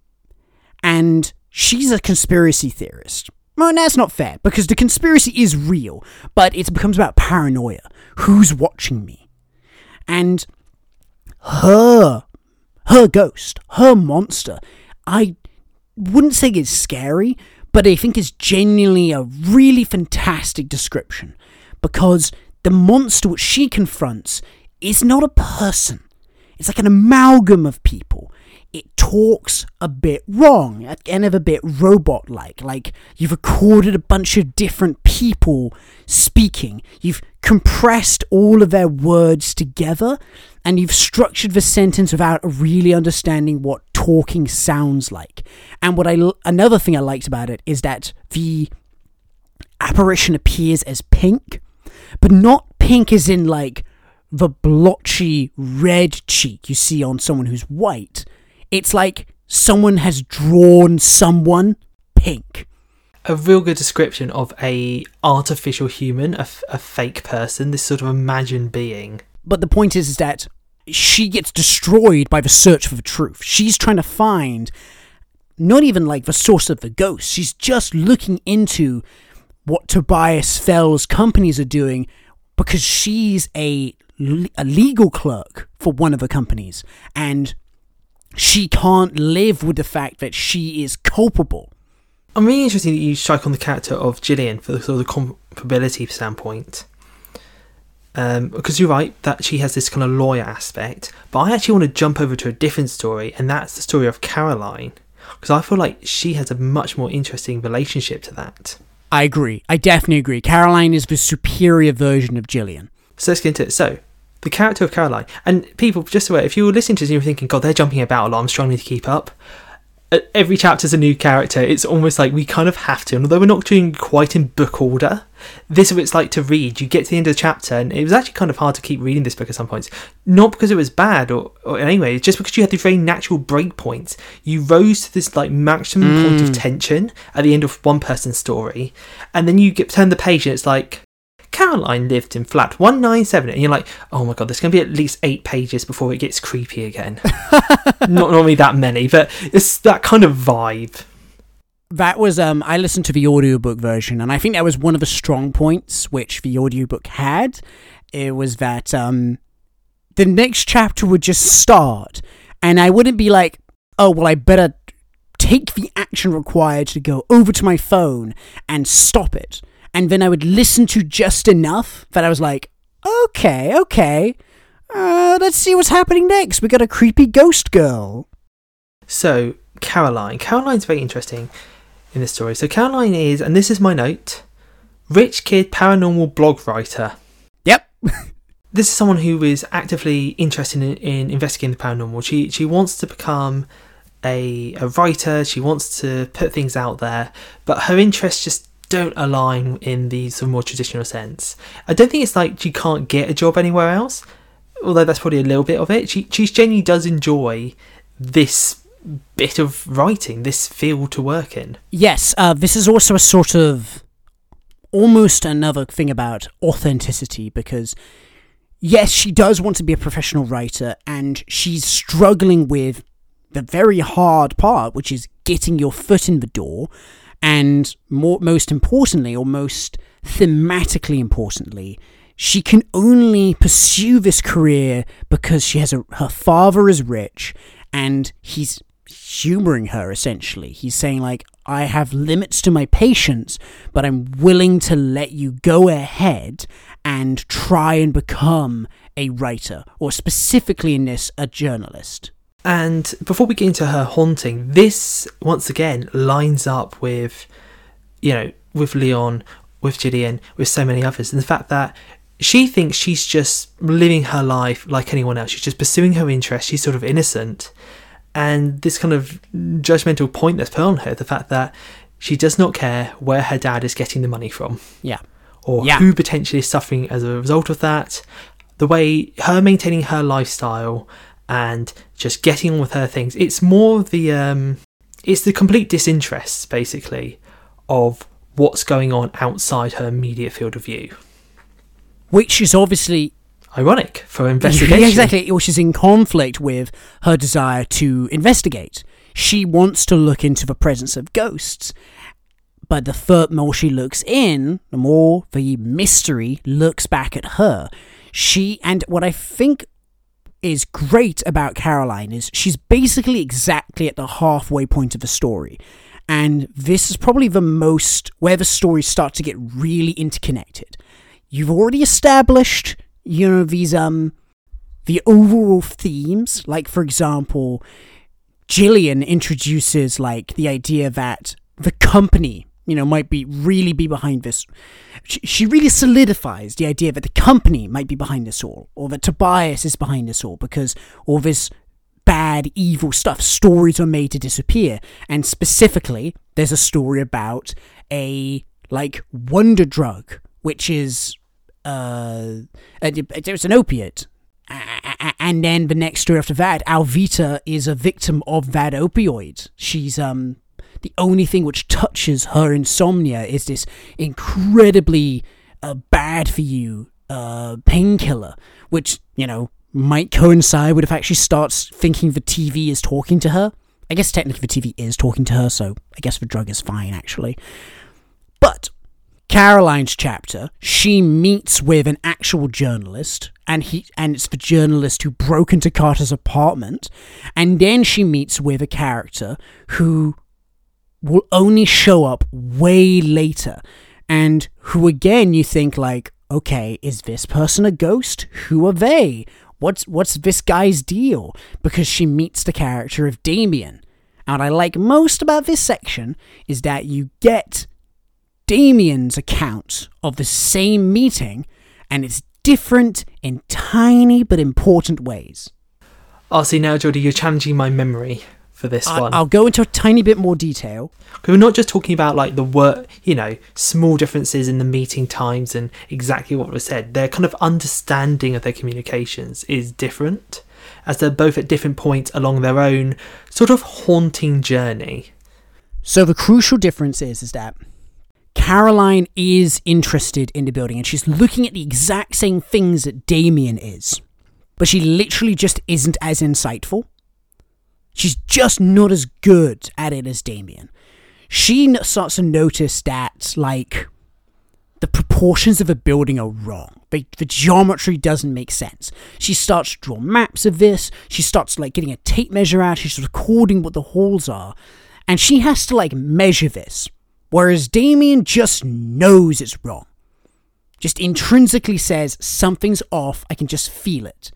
And she's a conspiracy theorist. Well, that's not fair, because the conspiracy is real, but it becomes about paranoia. Who's watching me? And her ghost, her monster, I wouldn't say it's scary, but I think it's genuinely a really fantastic description, because the monster which she confronts is not a person. It's like an amalgam of people. It talks a bit wrong, kind of a bit robot-like. Like, you've recorded a bunch of different people speaking. You've compressed all of their words together, and you've structured the sentence without really understanding what talking sounds like. And another thing I liked about it is that the apparition appears as pink, but not pink as in, like, the blotchy red cheek you see on someone who's white. It's like someone has drawn someone pink. A real good description of a artificial human, a fake person, this sort of imagined being. But the point is that she gets destroyed by the search for the truth. She's trying to find not even like the source of the ghost. She's just looking into what Tobias Fell's companies are doing, because she's a legal clerk for one of the companies, and she can't live with the fact that she is culpable. I'm really interested that you strike on the character of Gillian for the sort of comparability standpoint. Because you're right that she has this kind of lawyer aspect, but I actually want to jump over to a different story, and that's the story of Caroline, because I feel like she has a much more interesting relationship to that. I agree. I definitely agree. Caroline is the superior version of Gillian. So let's get into it. So, the character of Caroline, and people, just aware, if you were listening to this and you were thinking, God, they're jumping about a lot, I'm struggling to keep up. Every chapter's a new character. It's almost like we kind of have to, and although we're not doing quite in book order, this is what it's like to read. You get to the end of the chapter, and it was actually kind of hard to keep reading this book at some points. Not because it was bad, or anyway, just because you had these very natural break points. You rose to this like maximum point of tension at the end of one person's story, and then you turn the page, and it's like, Caroline lived in flat 197, and you're like, oh my God, there's going to be at least 8 pages before it gets creepy again. Not normally that many, but it's that kind of vibe. That was, I listened to the audiobook version, and I think that was one of the strong points which the audiobook had. It was that the next chapter would just start, and I wouldn't be like, oh, well, I better take the action required to go over to my phone and stop it. And then I would listen to just enough that I was like, okay, let's see what's happening next. We got a creepy ghost girl. So, Caroline's very interesting in this story. So Caroline is, and this is my note, rich kid paranormal blog writer. Yep. This is someone who is actively interested in investigating the paranormal. She wants to become a writer. She wants to put things out there, but her interests just don't align in the sort of more traditional sense. I don't think it's like she can't get a job anywhere else, although that's probably a little bit of it. She genuinely does enjoy this bit of writing, this field to work in. Yes, this is also a sort of almost another thing about authenticity, because yes, she does want to be a professional writer, and she's struggling with the very hard part, which is getting your foot in the door. And most importantly, or most thematically importantly, she can only pursue this career because she has her father is rich, and he's humoring her, essentially. He's saying, like, I have limits to my patience, but I'm willing to let you go ahead and try and become a writer, or specifically in this, a journalist. And before we get into her haunting, this, once again, lines up with, with Leon, with Gillian, with so many others. And the fact that she thinks she's just living her life like anyone else. She's just pursuing her interests. She's sort of innocent. And this kind of judgmental point that's put on her, the fact that she does not care where her dad is getting the money from. Yeah. or who potentially is suffering as a result of that. The way her maintaining her lifestyle and just getting on with her things. It's more the it's the complete disinterest, basically, of what's going on outside her immediate field of view. Which is obviously ironic for investigation. Yeah, exactly, which is in conflict with her desire to investigate. She wants to look into the presence of ghosts, but the more she looks in, the more the mystery looks back at her. And what I think is great about Caroline is she's basically exactly at the halfway point of the story. And this is probably the most where the stories start to get really interconnected. You've already established, these the overall themes. Like, for example, Gillian introduces like the idea that the company, might be behind this. She really solidifies the idea that the company might be behind this all, or that Tobias is behind this all, because all this bad, evil stuff, stories are made to disappear. And specifically, there's a story about a wonder drug, which is it's an opiate. And then the next story after that, Alvita is a victim of that opioid. She's the only thing which touches her insomnia is this incredibly bad for you painkiller, which, might coincide with the fact she starts thinking the TV is talking to her. I guess technically the TV is talking to her, so I guess the drug is fine, actually. But Caroline's chapter, she meets with an actual journalist, and it's the journalist who broke into Carter's apartment, and then she meets with a character who will only show up way later, and who again you think okay, is this person a ghost? Who are they? What's this guy's deal? Because she meets the character of Damien. And what I like most about this section is that you get Damien's account of the same meeting, and it's different in tiny but important ways. See now, Jordy, you're challenging my memory for this one. I'll go into a tiny bit more detail. Because we're not just talking about the work, small differences in the meeting times and exactly what was said. Their kind of understanding of their communications is different, as they're both at different points along their own sort of haunting journey. So the crucial difference is that Caroline is interested in the building, and she's looking at the exact same things that Damien is. But she literally just isn't as insightful. She's just not as good at it as Damien. She starts to notice that, the proportions of a building are wrong. The geometry doesn't make sense. She starts to draw maps of this. She starts, getting a tape measure out. She's recording what the halls are. And she has to, measure this. Whereas Damien just knows it's wrong. Just intrinsically says, something's off, I can just feel it.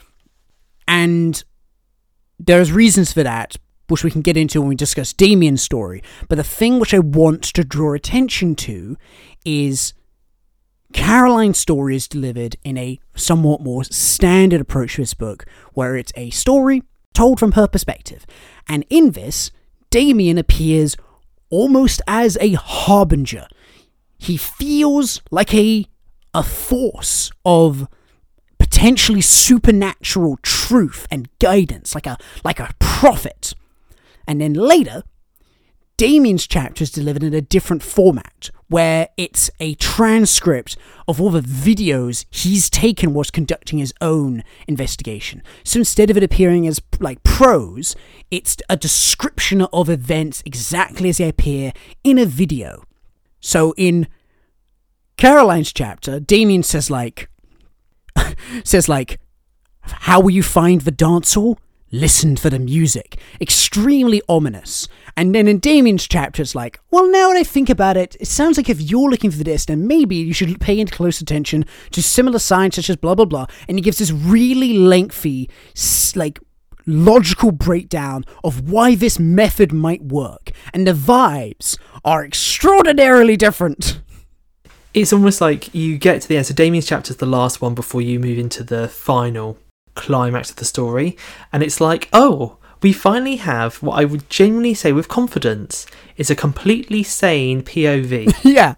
And there's reasons for that, which we can get into when we discuss Damien's story. But the thing which I want to draw attention to is Caroline's story is delivered in a somewhat more standard approach to this book, where it's a story told from her perspective. And in this, Damien appears almost as a harbinger. He feels like a force of potentially supernatural truth and guidance, like a prophet. And then later, Damien's chapter is delivered in a different format, where it's a transcript of all the videos he's taken whilst conducting his own investigation. So instead of it appearing as prose, it's a description of events exactly as they appear in a video. So in Caroline's chapter, Damien says how will you find the dance hall? Listen for the music. Extremely ominous. And then in Damien's chapter, it's well, now that I think about it, it sounds like if you're looking for this, then maybe you should pay close attention to similar signs such as blah, blah, blah. And he gives this really lengthy, logical breakdown of why this method might work. And the vibes are extraordinarily different. It's almost like you get to the end. So Damien's chapter is the last one before you move into the final climax of the story. And it's we finally have what I would genuinely say with confidence is a completely sane POV. Yeah.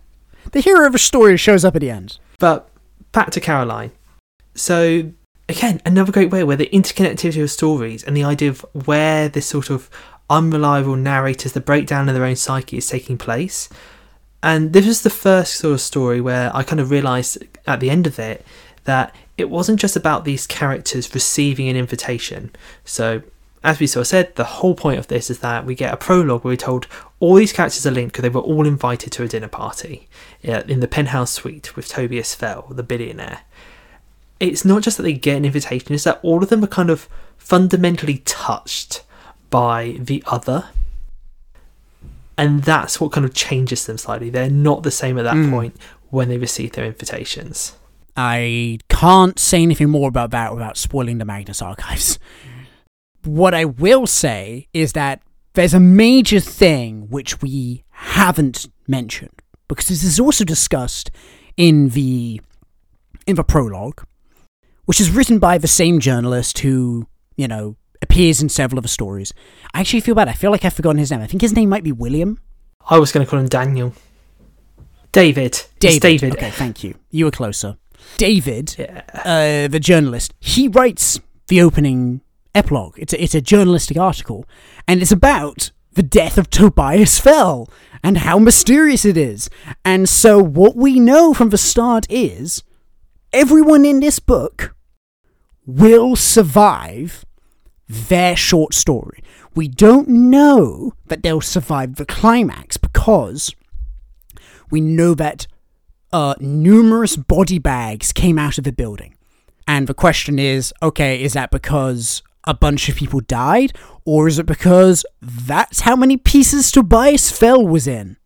the hero of a story shows up at the end. But back to Caroline. So, again, another great way where the interconnectivity of stories and the idea of where this sort of unreliable narrators, the breakdown of their own psyche is taking place. And this was the first sort of story where I kind of realised at the end of it that it wasn't just about these characters receiving an invitation. So, as we sort of said, the whole point of this is that we get a prologue where we're told all these characters are linked because they were all invited to a dinner party in the penthouse suite with Tobias Fell, the billionaire. It's not just that they get an invitation, it's that all of them are kind of fundamentally touched by the other. And that's what kind of changes them slightly. They're not the same at that point when they receive their invitations. I can't say anything more about that without spoiling the Magnus Archives. What I will say is that there's a major thing which we haven't mentioned, because this is also discussed in the prologue, which is written by the same journalist who, appears in several of the stories. I actually feel bad. I feel like I've forgotten his name. I think his name might be William. I was going to call him Daniel. David. It's David. Okay, thank you. You were closer. David, the journalist, he writes the opening epilogue. It's a journalistic article, and it's about the death of Tobias Fell and how mysterious it is. And so what we know from the start is everyone in this book will survive their short story. We don't know that they'll survive the climax because we know that numerous body bags came out of the building. And the question is, okay, is that because a bunch of people died? Or is it because that's how many pieces Tobias Fell was in?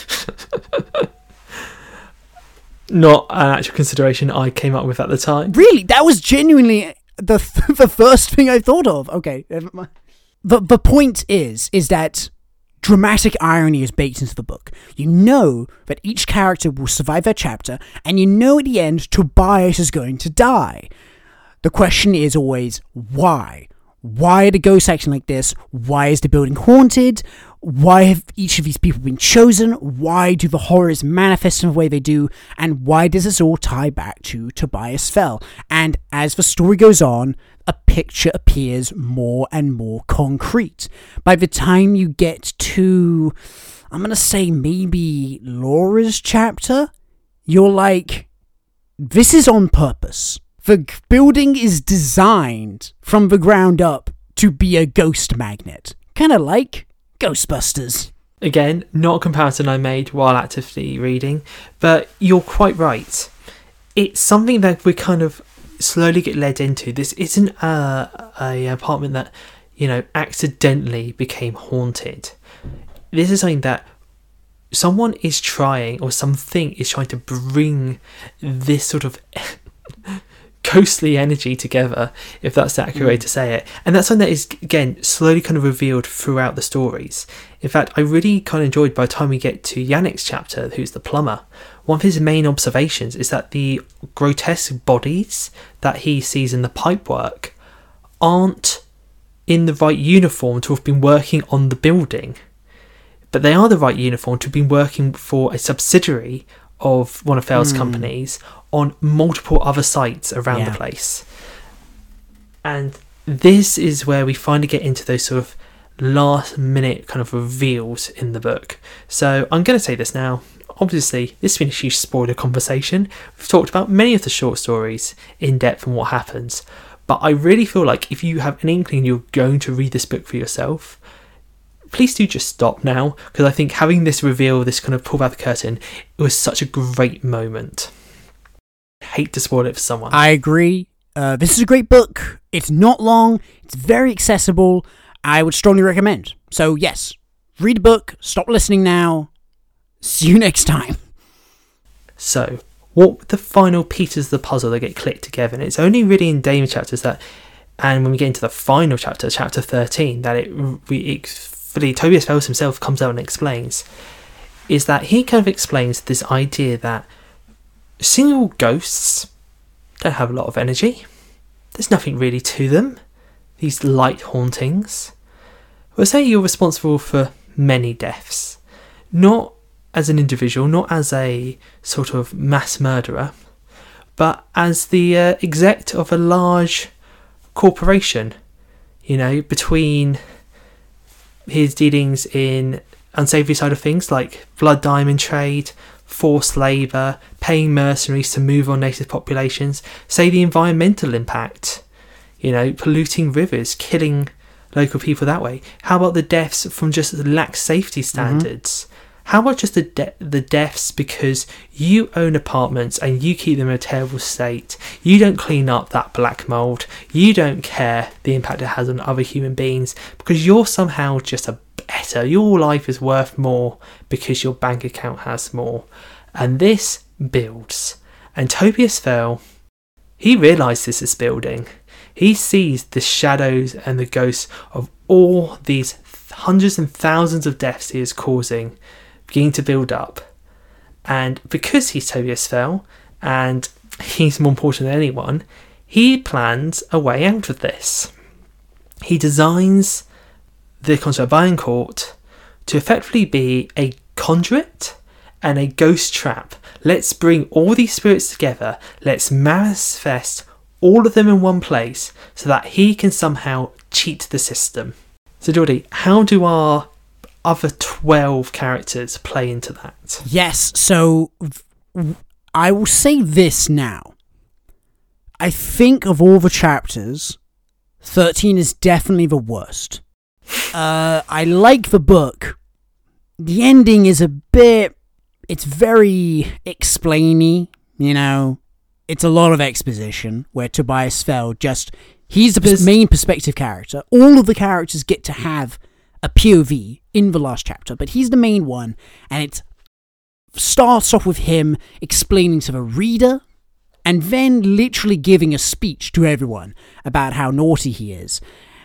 Not an actual consideration I came up with at the time. Really? That was genuinely the first thing I thought of. Okay. The point is that dramatic irony is baked into the book. You know that each character will survive their chapter, and you know at the end Tobias is going to die. The question is always, why? Why the ghost acting like this? Why is the building haunted? Why have each of these people been chosen? Why do the horrors manifest in the way they do? And why does this all tie back to Tobias Fell? And as the story goes on, a picture appears more and more concrete. By the time you get to, I'm going to say maybe Laura's chapter, you're like, this is on purpose. The building is designed from the ground up to be a ghost magnet. Kind of like Ghostbusters. Again, not a comparison I made while actively reading, but you're quite right. It's something that we kind of slowly get led into. This isn't a apartment that, accidentally became haunted. This is something that someone is trying, or something is trying to bring this sort of ghostly energy together, if that's the accurate way to say it. And that's something that is, again, slowly kind of revealed throughout the stories. In fact, I really kind of enjoyed by the time we get to Yannick's chapter, who's the plumber, one of his main observations is that the grotesque bodies that he sees in the pipework aren't in the right uniform to have been working on the building. But they are the right uniform to have been working for a subsidiary of one of Fell's companies on multiple other sites around the place. And this is where we finally get into those sort of last minute kind of reveals in the book. So I'm going to say this now. Obviously, this has been a huge spoiler conversation. We've talked about many of the short stories in depth and what happens. But I really feel like if you have an inkling you're going to read this book for yourself, please do just stop now, because I think having this reveal, this kind of pull back the curtain, it was such a great moment. I hate to spoil it for someone. I agree. This is a great book. It's not long. It's very accessible. I would strongly recommend. So yes, read the book. Stop listening now. See you next time. So, what were the final pieces of the puzzle that get clicked together? And it's only really in Damon chapters that, and when we get into the final chapter, chapter 13, that Tobias Fell himself comes out and explains, is that he kind of explains this idea that single ghosts don't have a lot of energy. There's nothing really to them. These light hauntings. Well, say you're responsible for many deaths. Not as an individual, not as a sort of mass murderer, but as the exec of a large corporation, between his dealings in unsavoury side of things like blood diamond trade, forced labour, paying mercenaries to move on native populations, say the environmental impact, polluting rivers, killing local people that way. How about the deaths from just lax safety standards? How about just the deaths because you own apartments and you keep them in a terrible state? You don't clean up that black mould. You don't care the impact it has on other human beings because you're somehow just better. Your life is worth more because your bank account has more. And this builds. And Tobias Fell, he realised this is building. He sees the shadows and the ghosts of all these hundreds and thousands of deaths he is causing beginning to build up. And because he's Tobias Fell, and he's more important than anyone, he plans a way out of this. He designs the concept of Iron Court to effectively be a conduit and a ghost trap. Let's bring all these spirits together. Let's manifest all of them in one place so that he can somehow cheat the system. So Geordie, how do our other 12 characters play into that? Yes, so I will say this now. I think of all the chapters, 13 is definitely the worst. I like the book. The ending is it's very explainy, It's a lot of exposition where Tobias Fell he's the main perspective character. All of the characters get to have a POV in the last chapter, but he's the main one, and it starts off with him explaining to the reader and then literally giving a speech to everyone about how naughty he is.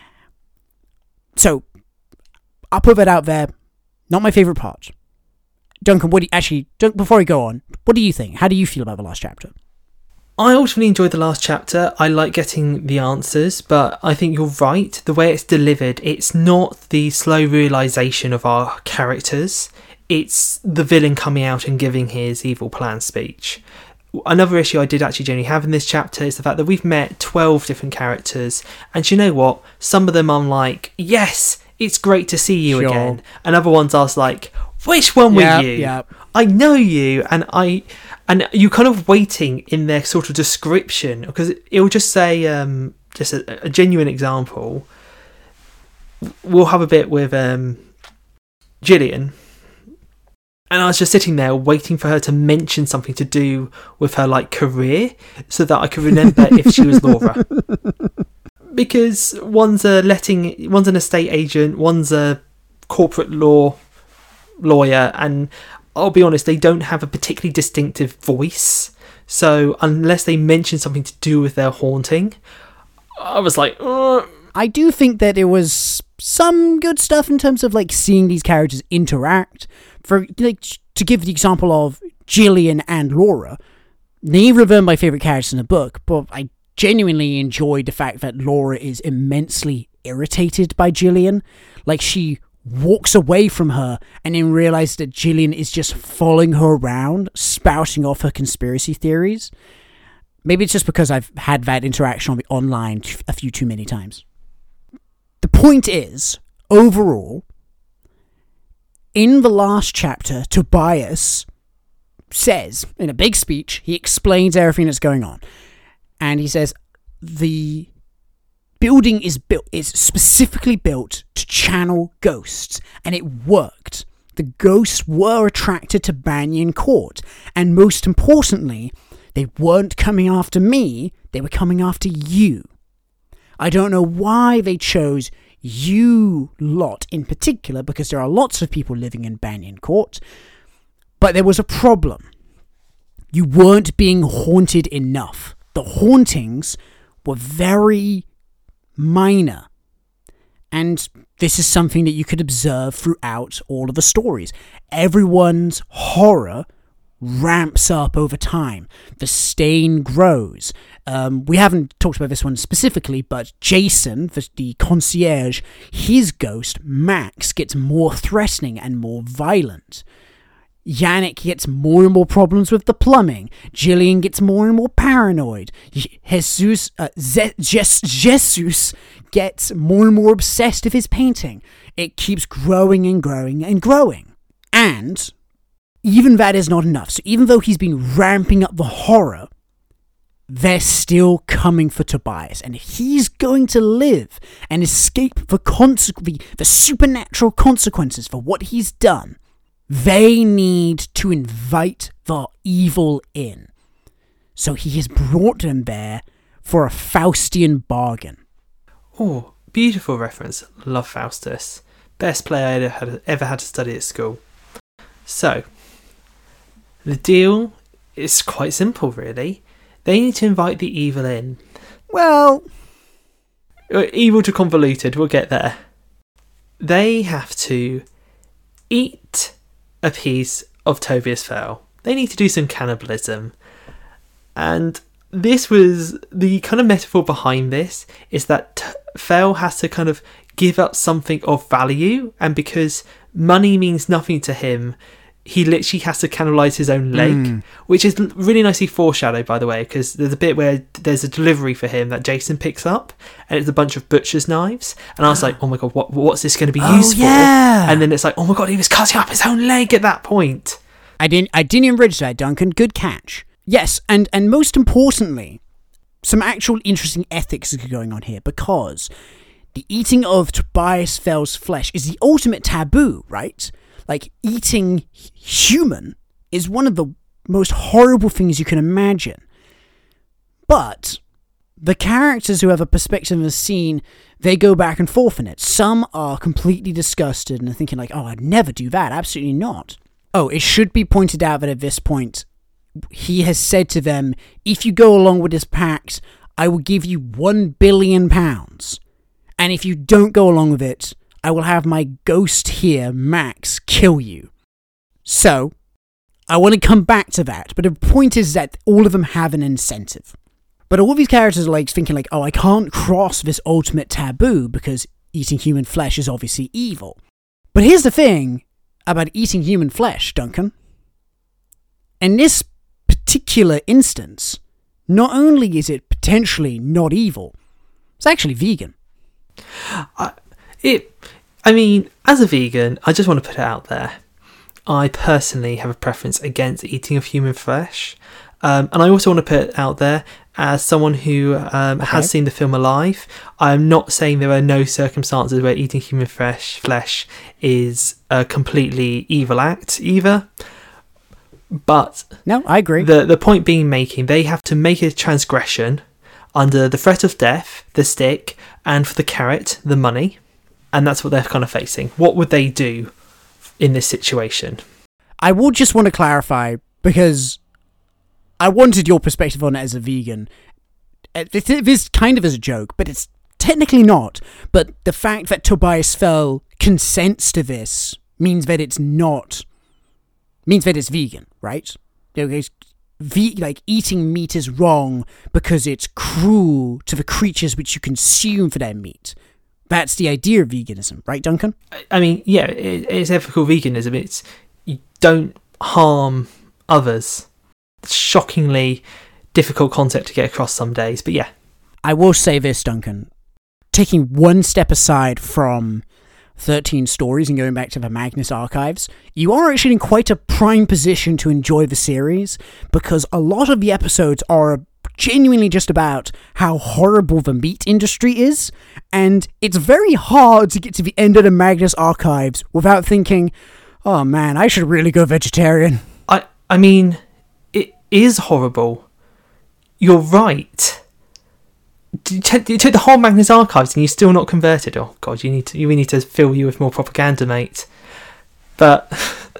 So, I'll put that out there. Not my favourite part. Duncan, before I go on, what do you think? How do you feel about the last chapter? I ultimately enjoyed the last chapter. I like getting the answers, but I think you're right. The way it's delivered, it's not the slow realisation of our characters. It's the villain coming out and giving his evil plan speech. Another issue I did actually genuinely have in this chapter is the fact that we've met 12 different characters, and you know what? Some of them I'm like, yes, it's great to see you again. And other ones I was like, which one were you? Yep. I know you, and you're kind of waiting in their sort of description, because it'll just say, just a genuine example. We'll have a bit with Gillian, and I was just sitting there waiting for her to mention something to do with her career, so that I could remember if she was Laura. Because one's an estate agent, one's a corporate law lawyer, and I'll be honest, they don't have a particularly distinctive voice. So unless they mention something to do with their haunting, I was like, I do think that there was some good stuff in terms of seeing these characters interact. For to give the example of Gillian and Laura, neither of them are my favourite characters in the book, but I genuinely enjoyed the fact that Laura is immensely irritated by Gillian. She walks away from her and then realizes that Gillian is just following her around, spouting off her conspiracy theories. Maybe it's just because I've had that interaction on the online a few too many times. The point is, overall, in the last chapter, Tobias says, in a big speech, he explains everything that's going on. And he says, the building is specifically built to channel ghosts, and it worked. The ghosts were attracted to Banyan Court, and most importantly, they weren't coming after me, they were coming after you. I don't know why they chose you lot in particular, because there are lots of people living in Banyan Court, but there was a problem. You weren't being haunted enough. The hauntings were very minor, and this is something that you could observe throughout all of the stories. Everyone's horror ramps up over time. The stain grows. We haven't talked about this one specifically, but Jason, the concierge, his ghost, Max, gets more threatening and more violent. Yannick gets more and more problems with the plumbing. Gillian gets more and more paranoid. Jesus gets more and more obsessed with his painting. It keeps growing and growing and growing. And even that is not enough. So even though he's been ramping up the horror, they're still coming for Tobias. And he's going to live and escape the supernatural consequences for what he's done. They need to invite the evil in. So he has brought them there for a Faustian bargain. Oh, beautiful reference. Love Faustus. Best play I ever had to study at school. So, the deal is quite simple, really. They need to invite the evil in. Well, evil to convoluted, we'll get there. They have to eat a piece of Tobias Fell. They need to do some cannibalism. And this was the kind of metaphor behind this, is that Fell has to kind of give up something of value, and because money means nothing to him, he literally has to cannibalize his own leg, which is really nicely foreshadowed, by the way, because there's a bit where there's a delivery for him that Jason picks up, and it's a bunch of butcher's knives, and I was like, oh my god, what's this going to be used for? And then it's like, oh my god, he was cutting up his own leg at that point. I didn't even register that, Duncan. Good catch. Yes, and most importantly, some actual interesting ethics is going on here, because the eating of Tobias Fell's flesh is the ultimate taboo, right? Like, eating human is one of the most horrible things you can imagine. But the characters who have a perspective of the scene, they go back and forth in it. Some are completely disgusted and are thinking like, oh, I'd never do that. Absolutely not. Oh, it should be pointed out that at this point, he has said to them, if you go along with this pact, I will give you £1 billion. And if you don't go along with it, I will have my ghost here, Max, kill you. So, I want to come back to that, but the point is that all of them have an incentive. But all of these characters are like thinking like, oh, I can't cross this ultimate taboo because eating human flesh is obviously evil. But here's the thing about eating human flesh, Duncan. In this particular instance, not only is it potentially not evil, it's actually vegan. I mean, as a vegan, I just want to put it out there. I personally have a preference against eating of human flesh. And I also want to put it out there, as someone who has seen the film Alive, I'm not saying there are no circumstances where eating human flesh is a completely evil act either. But no, I agree. The point being making, they have to make a transgression under the threat of death, the stick, and for the carrot, the money. And that's what they're kind of facing. What would they do in this situation? I would just want to clarify, because I wanted your perspective on it as a vegan. This kind of is a joke, but it's technically not. But the fact that Tobias Fell consents to this means that it's not... means that it's vegan, right? Like, eating meat is wrong because it's cruel to the creatures which you consume for their meat. That's the idea of veganism, right, Duncan? I mean, yeah, it's ethical veganism. It's you don't harm others. It's shockingly difficult concept to get across some days, but yeah. I will say this, Duncan. Taking one step aside from 13 stories and going back to the Magnus archives, you are actually in quite a prime position to enjoy the series, because a lot of the episodes are genuinely just about how horrible the meat industry is, and it's very hard to get to the end of the Magnus archives without thinking, oh man, I should really go vegetarian. I mean, it is horrible. You're right. You took the whole Magnus archives and you're still not converted. Oh god, we need to fill you with more propaganda, mate. But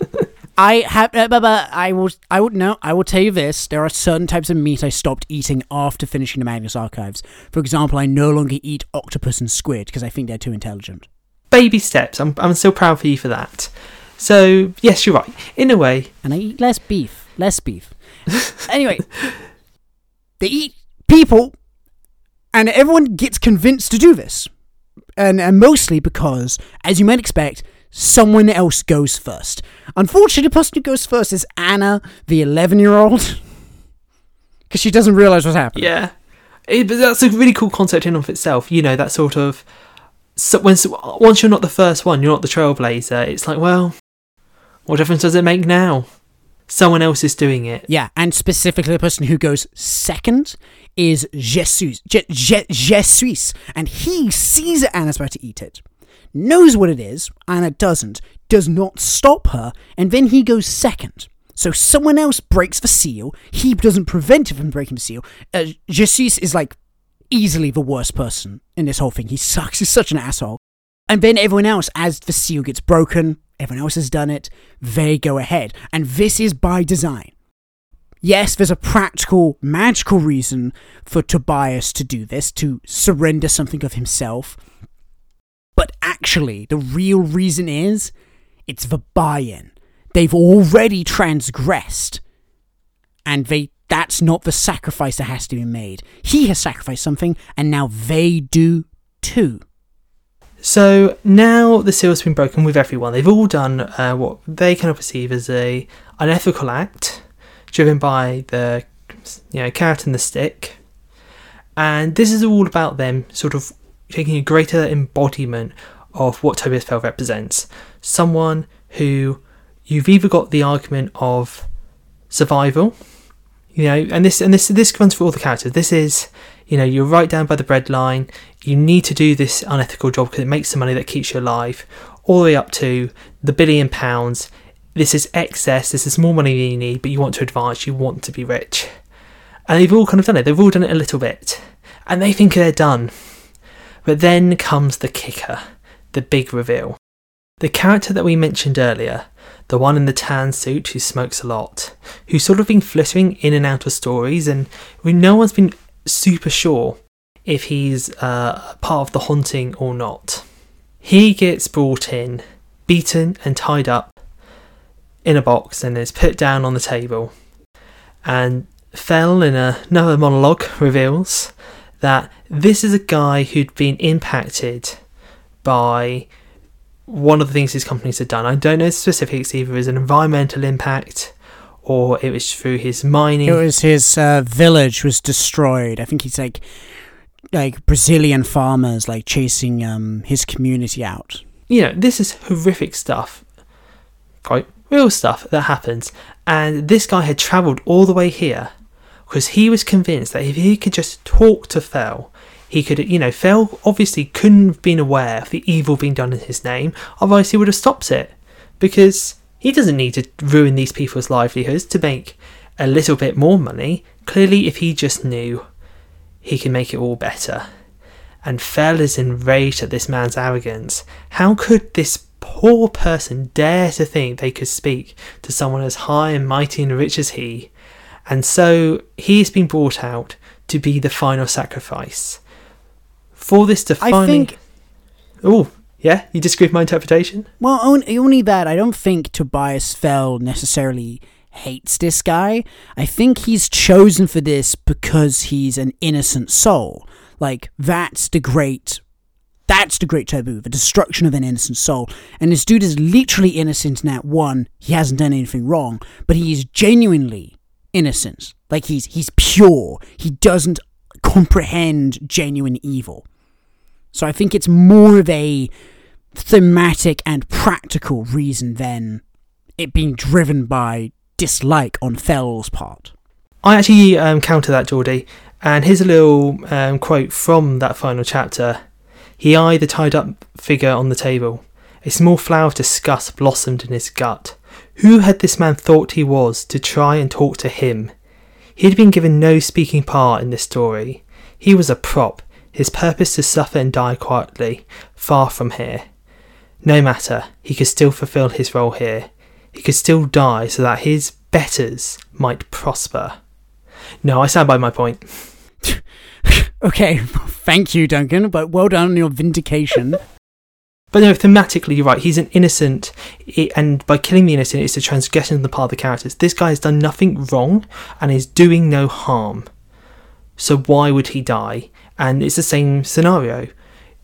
I will tell you this. There are certain types of meat I stopped eating after finishing the Magnus archives. For example, I no longer eat octopus and squid because I think they're too intelligent. Baby steps. I'm still proud for you for that. So, yes, you're right. In a way. And I eat less beef. Anyway, they eat people, and everyone gets convinced to do this. And mostly because, as you might expect, someone else goes first. Unfortunately, the person who goes first is Anna, the 11-year-old, because she doesn't realise what's happening. Yeah. But that's a really cool concept in and of itself. You know, that sort of... once you're not the first one, you're not the trailblazer, it's like, well, what difference does it make now? Someone else is doing it. Yeah, and specifically the person who goes second is Jesus, and he sees that Anna's about to eat it, knows what it is, Anna doesn't, does not stop her, and then he goes second. So someone else breaks the seal, he doesn't prevent him from breaking the seal. Jesus is like easily the worst person in this whole thing. He sucks, he's such an asshole. And then everyone else, as the seal gets broken, everyone else has done it, they go ahead. And this is by design. Yes, there's a practical, magical reason for Tobias to do this, to surrender something of himself. But actually, the real reason is, it's the buy-in. They've already transgressed. And that's not the sacrifice that has to be made. He has sacrificed something, and now they do too. So now the seal's been broken with everyone. They've all done what they kind of perceive as an unethical act, driven by the carrot and the stick. And this is all about them sort of taking a greater embodiment of what Tobias Fell represents. Someone who you've either got the argument of survival, and this runs for all the characters. This is, you're right down by the breadline. You need to do this unethical job because it makes the money that keeps you alive, all the way up to the £1 billion. This is excess. This is more money than you need, but you want to advance. You want to be rich. And they've all kind of done it. They've all done it a little bit. And they think they're done. But then comes the kicker, the big reveal. The character that we mentioned earlier, the one in the tan suit who smokes a lot, who's sort of been flittering in and out of stories, and no one's been super sure if he's part of the haunting or not. He gets brought in, beaten and tied up in a box, and is put down on the table. And Fell, in another monologue, reveals that this is a guy who'd been impacted by one of the things his companies had done. I don't know the specifics, either as an environmental impact or it was through his mining. It was his village was destroyed. I think he's like Brazilian farmers chasing his community out. This is horrific stuff, quite real stuff that happens. And this guy had travelled all the way here because he was convinced that if he could just talk to Fell, he could, Fell obviously couldn't have been aware of the evil being done in his name, otherwise he would have stopped it, because he doesn't need to ruin these people's livelihoods to make a little bit more money. Clearly, if he just knew, he can make it all better. And Fell is enraged at this man's arrogance. How could this poor person dare to think they could speak to someone as high and mighty and rich as he? And so he's been brought out to be the final sacrifice. For this to finally... I think... Oh, yeah? You disagree with my interpretation? Well, only that. I don't think Tobias Fell necessarily hates this guy. I think he's chosen for this because he's an innocent soul. That's the great taboo, the destruction of an innocent soul. And this dude is literally innocent in that one, he hasn't done anything wrong, but he is genuinely innocent. He's pure. He doesn't comprehend genuine evil. So I think it's more of a thematic and practical reason than it being driven by dislike on Fell's part. I actually counter that, Geordie, and here's a little quote from that final chapter. He eyed the tied up figure on the table. A small flower of disgust blossomed in his gut. Who had this man thought he was to try and talk to him? He had been given no speaking part in this story. He was a prop, his purpose to suffer and die quietly, far from here. No matter, he could still fulfill his role here. He could still die so that his betters might prosper. No, I stand by my point. Okay, thank you, Duncan, but well done on your vindication. But no, thematically, you're right. He's an innocent, and by killing the innocent, it's a transgression on the part of the characters. This guy has done nothing wrong and is doing no harm. So why would he die? And it's the same scenario.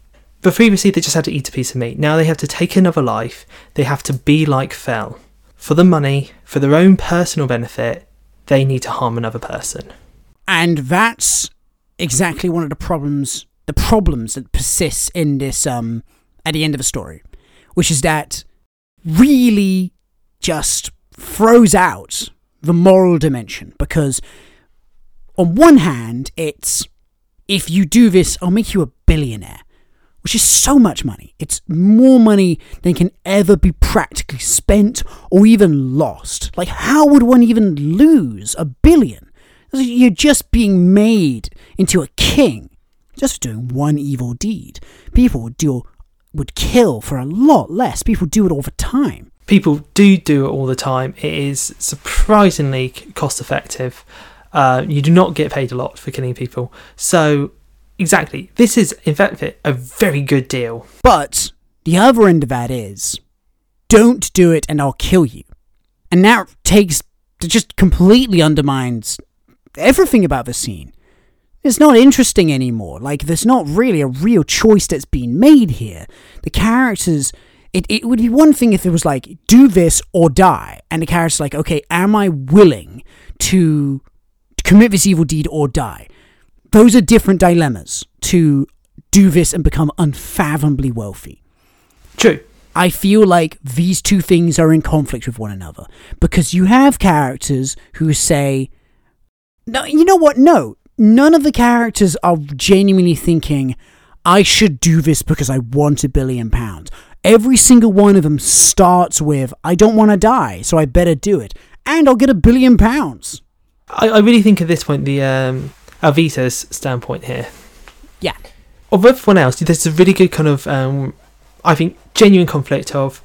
But previously they just had to eat a piece of meat. Now they have to take another life. They have to be like Fel. For the money, for their own personal benefit, they need to harm another person. And that's exactly one of the problems that persists in this, at the end of the story, which is that really just throws out the moral dimension. Because on one hand, it's, if you do this, I'll make you a billionaire, which is so much money. It's more money than can ever be practically spent or even lost. Like, how would one even lose $1 billion? You're just being made into a king just for doing one evil deed. People would kill for a lot less. People do it all the time. People do it all the time. It is surprisingly cost effective. You do not get paid a lot for killing people. So, exactly, this is, in fact, a very good deal. But the other end of that is, don't do it and I'll kill you. And that just completely undermines everything about the scene. It's not interesting anymore. Like, there's not really a real choice that's being made here. The characters, it would be one thing if it was like, do this or die. And the character's like, okay, am I willing to commit this evil deed or die? Those are different dilemmas, to do this and become unfathomably wealthy. True. I feel like these two things are in conflict with one another. Because you have characters who say, no, you know what? No, none of the characters are genuinely thinking, I should do this because I want £1 billion. Every single one of them starts with, I don't want to die, so I better do it. And I'll get £1 billion. I really think at this point, the Alvita's standpoint here. Yeah. Of everyone else, there's a really good kind of, I think, genuine conflict of,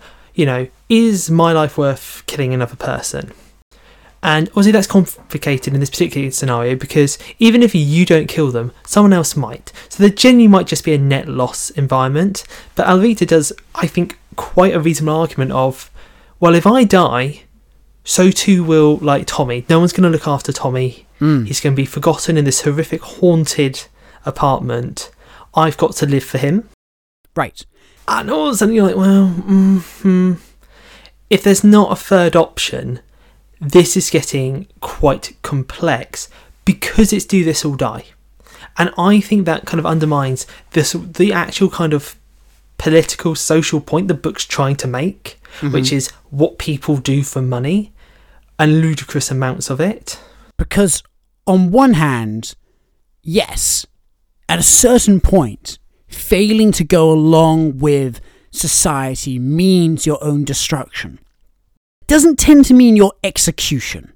is my life worth killing another person? And obviously that's complicated in this particular scenario because even if you don't kill them, someone else might. So there genuinely might just be a net loss environment. But Alvita does, I think, quite a reasonable argument of, well, if I die, so too will, like, Tommy. No one's going to look after Tommy. He's going to be forgotten in this horrific, haunted apartment. I've got to live for him. Right. And all of a sudden you're like, well, if there's not a third option, this is getting quite complex because it's do this or die. And I think that kind of undermines the actual kind of political, social point the book's trying to make, which is what people do for money and ludicrous amounts of it. Because on one hand, yes, at a certain point, failing to go along with society means your own destruction. Doesn't tend to mean your execution.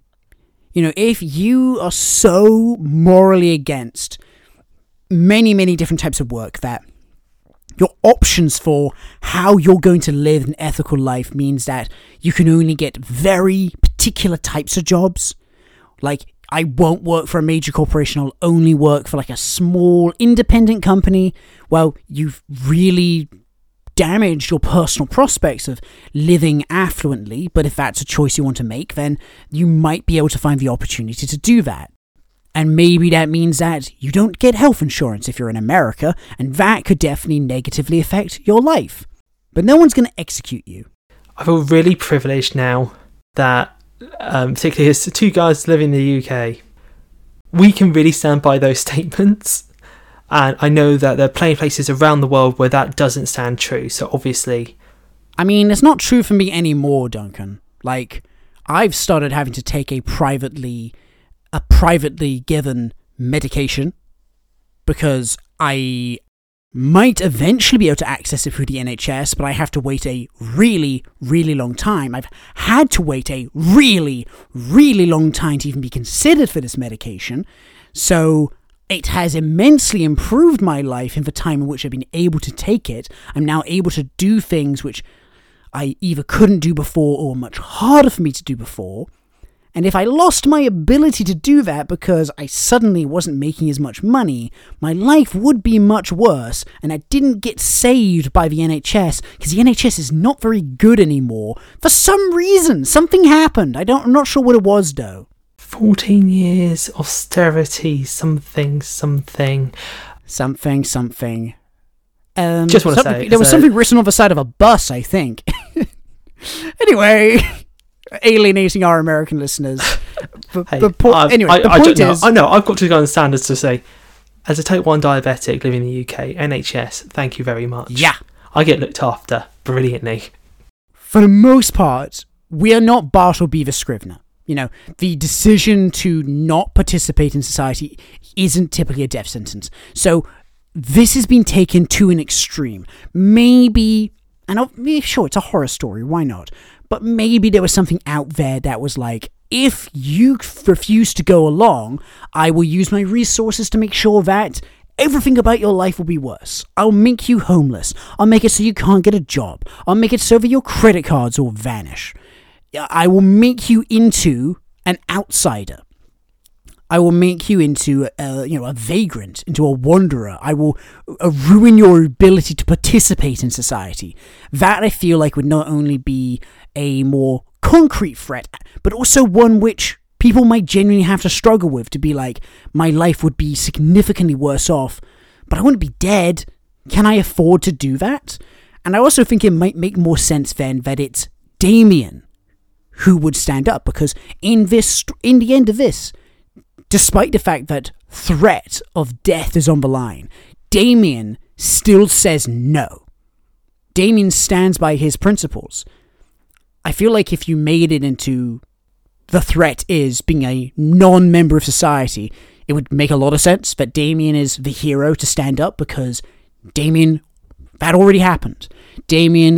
If you are so morally against many, many different types of work that your options for how you're going to live an ethical life means that you can only get very particular types of jobs. Like, I won't work for a major corporation, I'll only work for like a small independent company. Well, you've really damaged your personal prospects of living affluently, but if that's a choice you want to make, then you might be able to find the opportunity to do that. And maybe that means that you don't get health insurance if you're in America, and that could definitely negatively affect your life. But no one's going to execute you. I feel really privileged now that, particularly as two guys living in the UK, we can really stand by those statements. And I know that there are plenty of places around the world where that doesn't stand true. So obviously, I mean, it's not true for me anymore, Duncan. Like, I've started having to take a privately given medication because I might eventually be able to access it through the NHS, but I have to wait a really, really long time. I've had to wait a really, really long time to even be considered for this medication. So it has immensely improved my life in the time in which I've been able to take it. I'm now able to do things which I either couldn't do before or much harder for me to do before. And if I lost my ability to do that because I suddenly wasn't making as much money, my life would be much worse, and I didn't get saved by the NHS, because the NHS is not very good anymore. For some reason, something happened. I'm not sure what it was, though. 14 years, austerity, something. Just want to say, there was something written on the side of a bus, I think. Anyway, alienating our American listeners. Anyway, the point is, I know I've got to go on standards to say, as a type 1 diabetic living in the UK, NHS, thank you very much. Yeah, I get looked after brilliantly. For the most part, we are not Bartleby the Scrivener. You know, the decision to not participate in society isn't typically a death sentence. So this has been taken to an extreme. Maybe, sure, it's a horror story, why not? But maybe there was something out there that was like, if you refuse to go along, I will use my resources to make sure that everything about your life will be worse. I'll make you homeless. I'll make it so you can't get a job. I'll make it so that your credit cards will vanish. I will make you into an outsider. I will make you into a vagrant, into a wanderer. I will ruin your ability to participate in society. That, I feel like, would not only be a more concrete threat, but also one which people might genuinely have to struggle with, to be like, my life would be significantly worse off, but I wouldn't be dead. Can I afford to do that? And I also think it might make more sense then that it's Damien who would stand up, because in the end of this, despite the fact that threat of death is on the line, Damien still says no. Damien stands by his principles. I feel like if you made it into the threat is being a non-member of society, it would make a lot of sense that Damien is the hero to stand up, because Damien, that already happened. Damien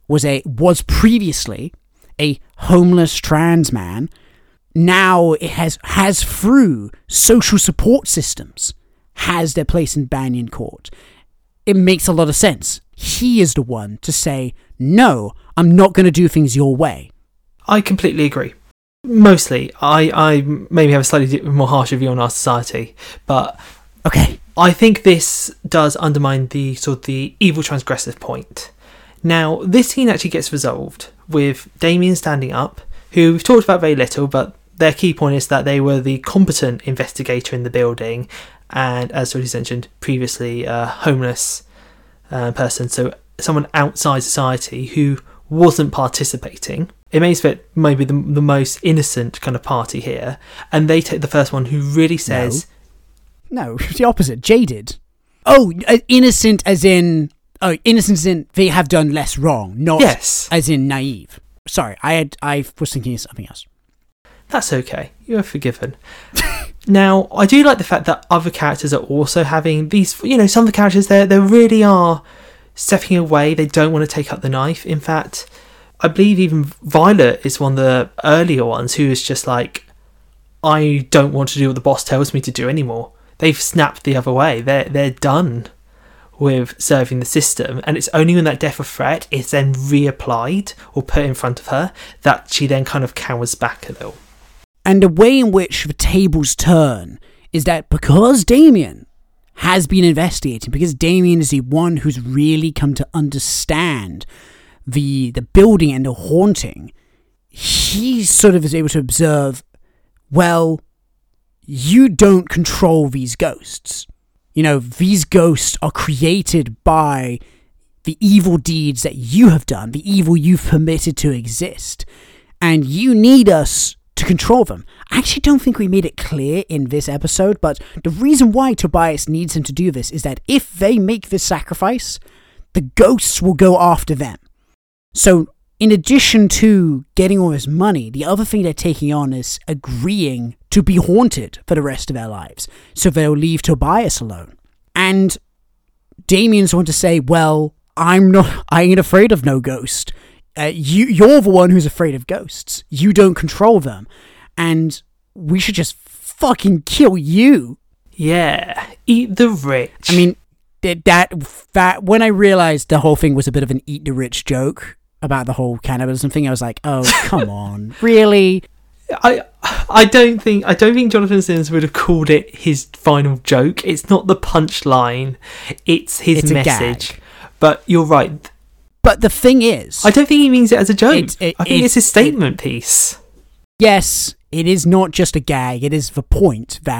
was previously a homeless trans man. Now it has through social support systems, has their place in Banyan Court. It makes a lot of sense. He is the one to say, no, I'm not going to do things your way. I completely agree. Mostly, I maybe have a slightly more harsher view on our society, but okay, I think this does undermine the sort of the evil transgressive point. Now, this scene actually gets resolved with Damien standing up, who we've talked about very little, but their key point is that they were the competent investigator in the building, and as Jordy's mentioned previously, a homeless person, so someone outside society who wasn't participating. It makes it maybe the most innocent kind of party here, and they take the first one who really says... No, it's the opposite, jaded. Oh, innocent as in they have done less wrong, not as in naive. Sorry, I was thinking of something else. That's okay. You're forgiven. Now, I do like the fact that other characters are also having these, some of the characters they really are stepping away. They don't want to take up the knife. In fact, I believe even Violet is one of the earlier ones who is just like, I don't want to do what the boss tells me to do anymore. They've snapped the other way. They're done with serving the system, and it's only when that death of threat is then reapplied or put in front of her that she then kind of cowers back a little. And the way in which the tables turn is that because Damien has been investigating, because Damien is the one who's really come to understand the building and the haunting, he sort of is able to observe, well, you don't control these ghosts. These ghosts are created by the evil deeds that you have done, the evil you've permitted to exist, and you need us to control them. I actually don't think we made it clear in this episode, but the reason why Tobias needs him to do this is that if they make this sacrifice, the ghosts will go after them. So, in addition to getting all this money, the other thing they're taking on is agreeing to be haunted for the rest of their lives. So they'll leave Tobias alone. And Damien's want to say, well, I ain't afraid of no ghost. You're the one who's afraid of ghosts. You don't control them. And we should just fucking kill you. Yeah, eat the rich. I mean, that when I realized the whole thing was a bit of an eat the rich joke about the whole cannibalism thing, I was like, oh, come on, really? I don't think Jonathan Sims would have called it his final joke. It's not the punchline, it's his message. But you're right. But the thing is, I don't think he means it as a joke. I think it's his statement piece. Yes, it is not just a gag. It is the point that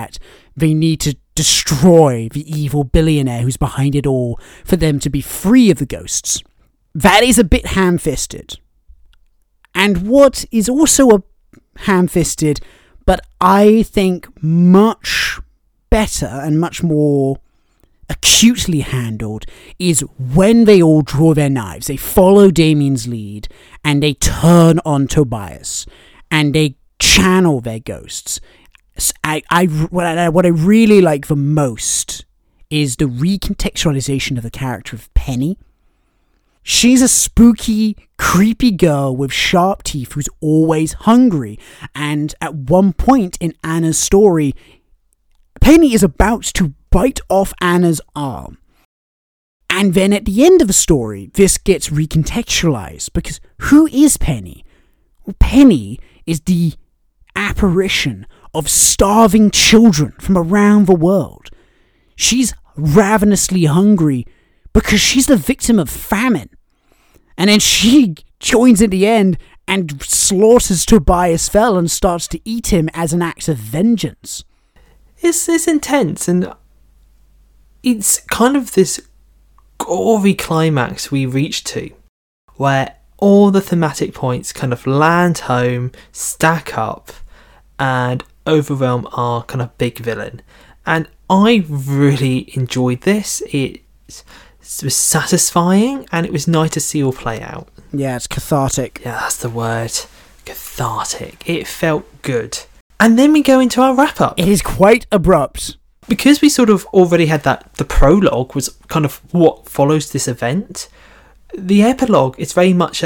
they need to destroy the evil billionaire who's behind it all for them to be free of the ghosts. That is a bit ham-fisted. And what is also a ham-fisted, but I think much better and much more acutely handled, is when they all draw their knives. They follow Damien's lead and they turn on Tobias and they channel their ghosts. What I really like the most is the recontextualization of the character of Penny. She's a spooky, creepy girl with sharp teeth who's always hungry. And at one point in Anna's story, Penny is about to bite off Anna's arm. And then at the end of the story, this gets recontextualized, because who is Penny? Well, Penny is the apparition of starving children from around the world. She's ravenously hungry because she's the victim of famine. And then she joins at the end and slaughters Tobias Fell and starts to eat him as an act of vengeance. It's intense, and it's kind of this gory climax we reach to, where all the thematic points kind of land home, stack up, and overwhelm our kind of big villain. And I really enjoyed this. It was satisfying, and it was nice to see all play out. Yeah, it's cathartic. Yeah, that's the word. Cathartic. It felt good. And then we go into our wrap-up. It is quite abrupt. Because we sort of already had that, the prologue was kind of what follows this event. The epilogue is very much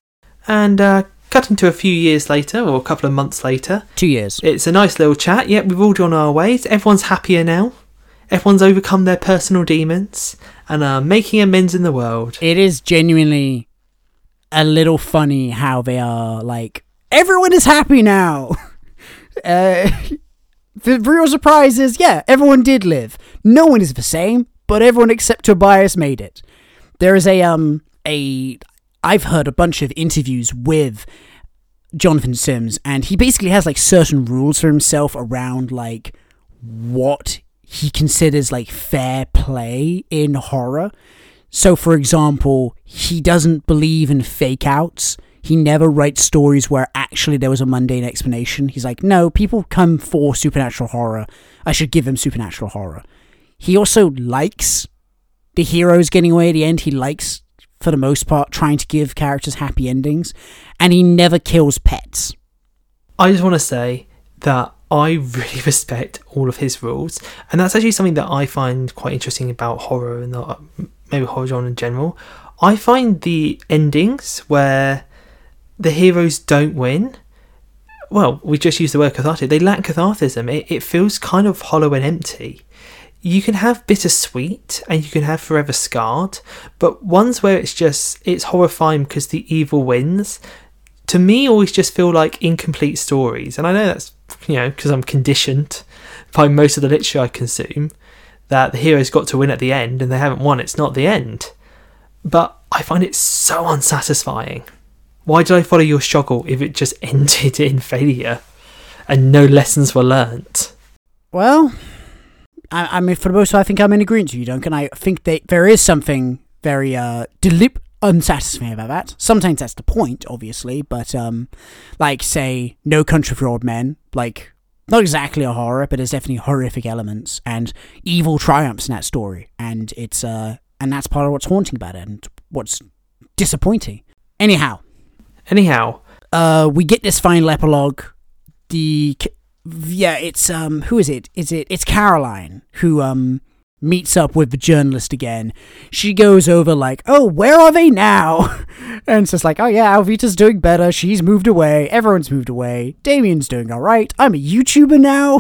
cutting to a few years later, or a couple of months later. 2 years. It's a nice little chat. Yep, we've all gone our ways. Everyone's happier now. Everyone's overcome their personal demons and are making amends in the world. It is genuinely a little funny how they are like, everyone is happy now. The real surprise is, yeah, everyone did live. No one is the same, but everyone except Tobias made it. There is I've heard a bunch of interviews with Jonathan Sims, and he basically has like certain rules for himself around like what he considers like fair play in horror. So for example, he doesn't believe in fake outs. He never writes stories where actually there was a mundane explanation. He's like, no, people come for supernatural horror. I should give them supernatural horror. He also likes the heroes getting away at the end. He likes, for the most part, trying to give characters happy endings. And he never kills pets. I just want to say that I really respect all of his rules. And that's actually something that I find quite interesting about horror and maybe horror genre in general. I find the endings where the heroes don't win, well, we just use the word cathartic, they lack cathartism. It feels kind of hollow and empty. You can have bittersweet and you can have forever scarred, but ones where it's horrifying because the evil wins, to me always just feel like incomplete stories. And I know that's, because I'm conditioned by most of the literature I consume, that the hero's got to win at the end and they haven't won, it's not the end. But I find it so unsatisfying. Why did I follow your struggle if it just ended in failure and no lessons were learnt? Well, I mean, for the most part, I think I'm in agreement with you, Duncan. I think that there is something very unsatisfying about that. Sometimes that's the point, obviously, but like, say, No Country for Old Men, like, not exactly a horror, but there's definitely horrific elements, and evil triumphs in that story, and it's and that's part of what's haunting about it, and what's disappointing. Anyhow, we get this final epilogue. It's who is it? It's Caroline who meets up with the journalist again. She goes over like, oh, where are they now? And it's just like, oh yeah, Alvita's doing better. She's moved away. Everyone's moved away. Damien's doing all right. I'm a YouTuber now.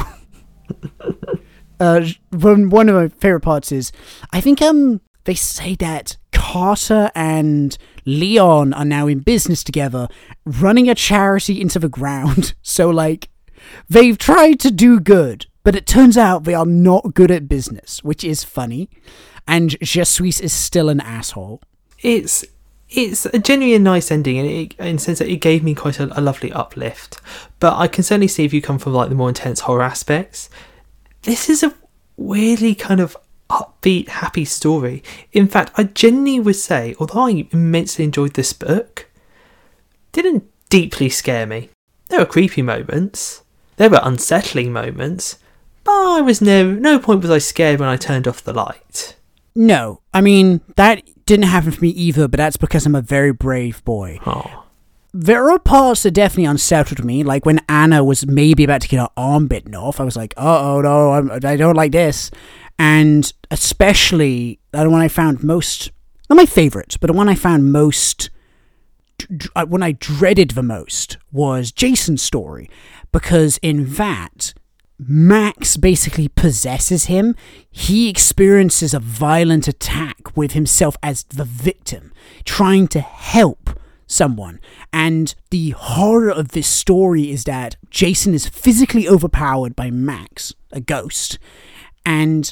One of my favorite parts is, I think they say that Carter and Leon are now in business together, running a charity into the ground. So, like, they've tried to do good, but it turns out they are not good at business, which is funny. And Jesuis is still an asshole. It's a genuinely nice ending, and in the sense that it gave me quite a lovely uplift. But I can certainly see if you come from like the more intense horror aspects, this is a weirdly kind of upbeat, happy story. In fact, I genuinely would say, although I immensely enjoyed this book, it didn't deeply scare me. There were creepy moments, there were unsettling moments, but I was no point was I scared when I turned off the light. No, I mean, that didn't happen for me either, but that's because I'm a very brave boy. Oh. There are parts that definitely unsettled me, like when Anna was maybe about to get her arm bitten off. I was like, uh-oh, no, I don't like this. And especially, the one I found most, not my favourite, but the one I found most, when I dreaded the most, was Jason's story. Because in that, Max basically possesses him. He experiences a violent attack with himself as the victim, trying to help someone. And the horror of this story is that Jason is physically overpowered by Max, a ghost, and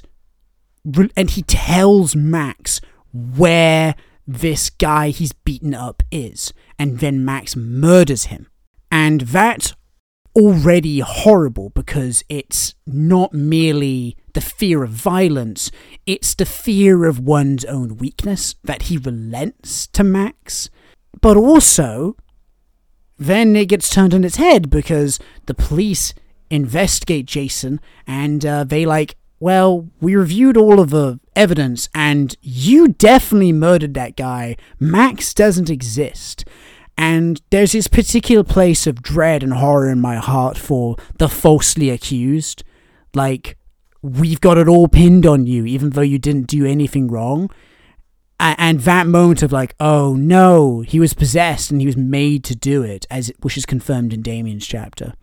he tells Max where this guy he's beaten up is, and then Max murders him. And that's already horrible because it's not merely the fear of violence, it's the fear of one's own weakness that he relents to Max. But also, then it gets turned on its head because the police investigate Jason and they well, we reviewed all of the evidence and you definitely murdered that guy. Max doesn't exist. And there's this particular place of dread and horror in my heart for the falsely accused. Like, we've got it all pinned on you, even though you didn't do anything wrong. And that moment of oh no, he was possessed and he was made to do it, which is confirmed in Damien's chapter.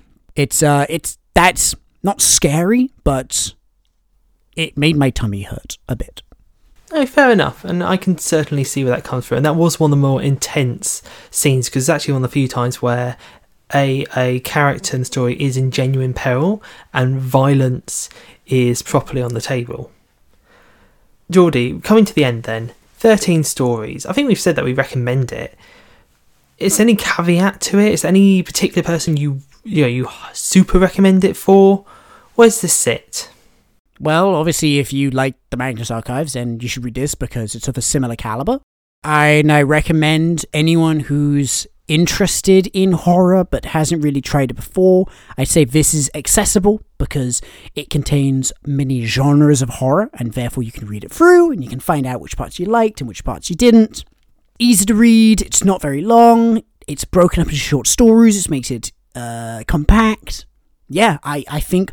That's not scary, but it made my tummy hurt a bit. Oh, fair enough, and I can certainly see where that comes from. And that was one of the more intense scenes, because it's actually one of the few times where a character in the story is in genuine peril and violence is properly on the table. Geordie, coming to the end then, 13 stories. I think we've said that we recommend it. Is there any caveat to it? Is there any particular person you super recommend it for? Where's this sit? Well, obviously, if you like the Magnus Archives, then you should read this because it's of a similar caliber. And I recommend anyone who's interested in horror but hasn't really tried it before, I'd say this is accessible because it contains many genres of horror and therefore you can read it through and you can find out which parts you liked and which parts you didn't. Easy to read, it's not very long, it's broken up into short stories, which makes it compact. Yeah, I think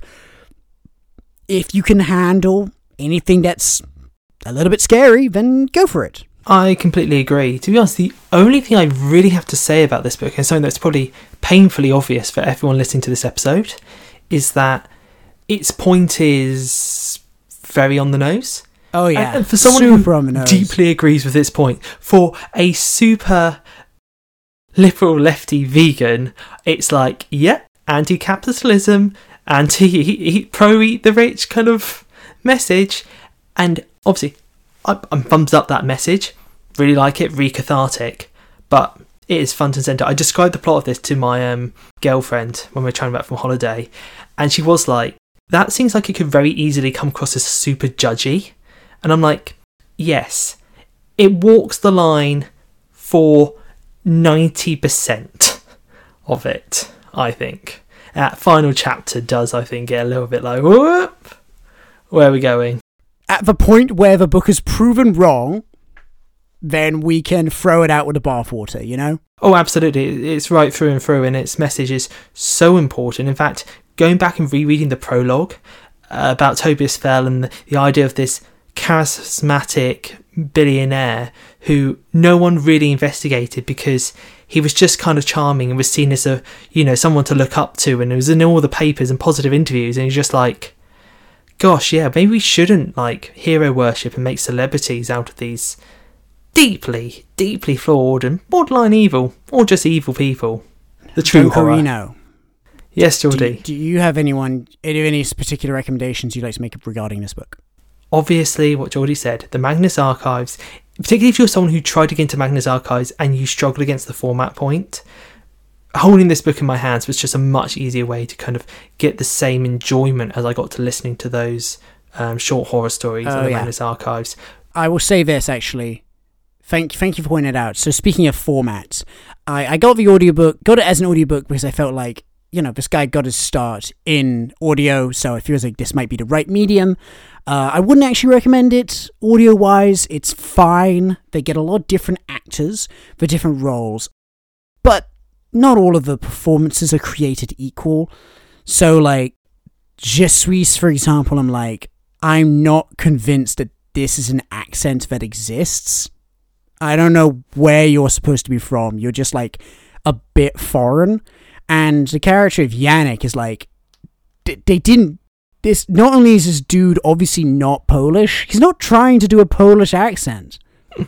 if you can handle anything that's a little bit scary, then go for it. I completely agree. To be honest, the only thing I really have to say about this book, and something that's probably painfully obvious for everyone listening to this episode, is that its point is very on the nose. Oh yeah, and for someone who deeply agrees with this point, for a super liberal lefty vegan, it's anti-capitalism, pro-eat the rich kind of message, and obviously I'm thumbs up that message. Really like it, really cathartic, but it is front and centre. I described the plot of this to my girlfriend when we were trying back from holiday, and she was like, that seems like it could very easily come across as super judgy. And I'm like, yes, it walks the line for 90% of it, I think. That final chapter does, I think, get a little bit like, whoop, where are we going? At the point where the book is proven wrong, then we can throw it out with the bathwater, you know? Oh, absolutely. It's right through and through, and its message is so important. In fact, going back and rereading the prologue about Tobias Fell and the idea of this charismatic billionaire who no one really investigated because he was just kind of charming and was seen as someone to look up to, and it was in all the papers and positive interviews, and he's just like, gosh, yeah, maybe we shouldn't hero worship and make celebrities out of these deeply, deeply flawed and borderline evil, or just evil people. The true horror. Carino. Yes, Geordie. Do you have any particular recommendations you'd like to make regarding this book? Obviously, what Geordie said, the Magnus Archives, particularly if you're someone who tried to get into Magnus Archives and you struggle against the format point, holding this book in my hands was just a much easier way to kind of get the same enjoyment as I got to listening to those short horror stories on the Magnus Archives. I will say this, actually. Thank you for pointing it out. So speaking of formats, I got the audiobook, got it as an audiobook because I felt like, this guy got his start in audio, so it feels like this might be the right medium. I wouldn't actually recommend it audio-wise. It's fine. They get a lot of different actors for different roles, but not all of the performances are created equal. So, like, Je suis, for example, I'm not convinced that this is an accent that exists. I don't know where you're supposed to be from. You're just, like, a bit foreign. And the character of Yannick is like, they didn't, this, not only is this dude obviously not Polish, he's not trying to do a Polish accent.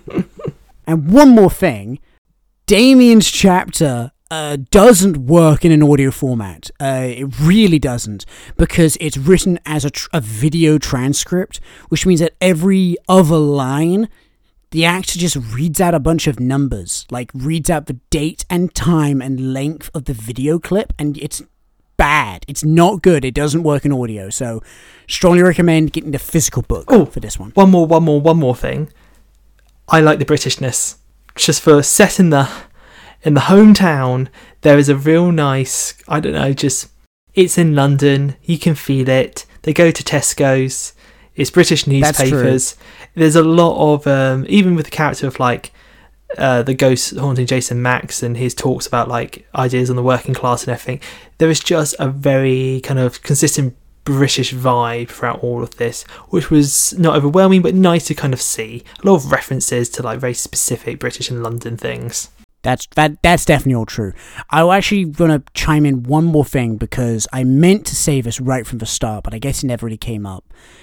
And one more thing, Damien's chapter doesn't work in an audio format. It really doesn't, because it's written as a video transcript, which means that every other line, the actor just reads out a bunch of numbers, like reads out the date and time and length of the video clip, and it's bad. It's not good. It doesn't work in audio, so strongly recommend getting the physical book for this one. One more thing. I like the Britishness. Just for set in the hometown, there is a real nice, it's in London, you can feel it. They go to Tesco's. It's British newspapers. There's a lot of, even with the character of the ghost haunting Jason Max and his talks about ideas on the working class and everything, there is just a very kind of consistent British vibe throughout all of this, which was not overwhelming but nice to kind of see. A lot of references to very specific British and London things. That's definitely all true. I'm actually going to chime in one more thing, because I meant to say this right from the start, but I guess it never really came up.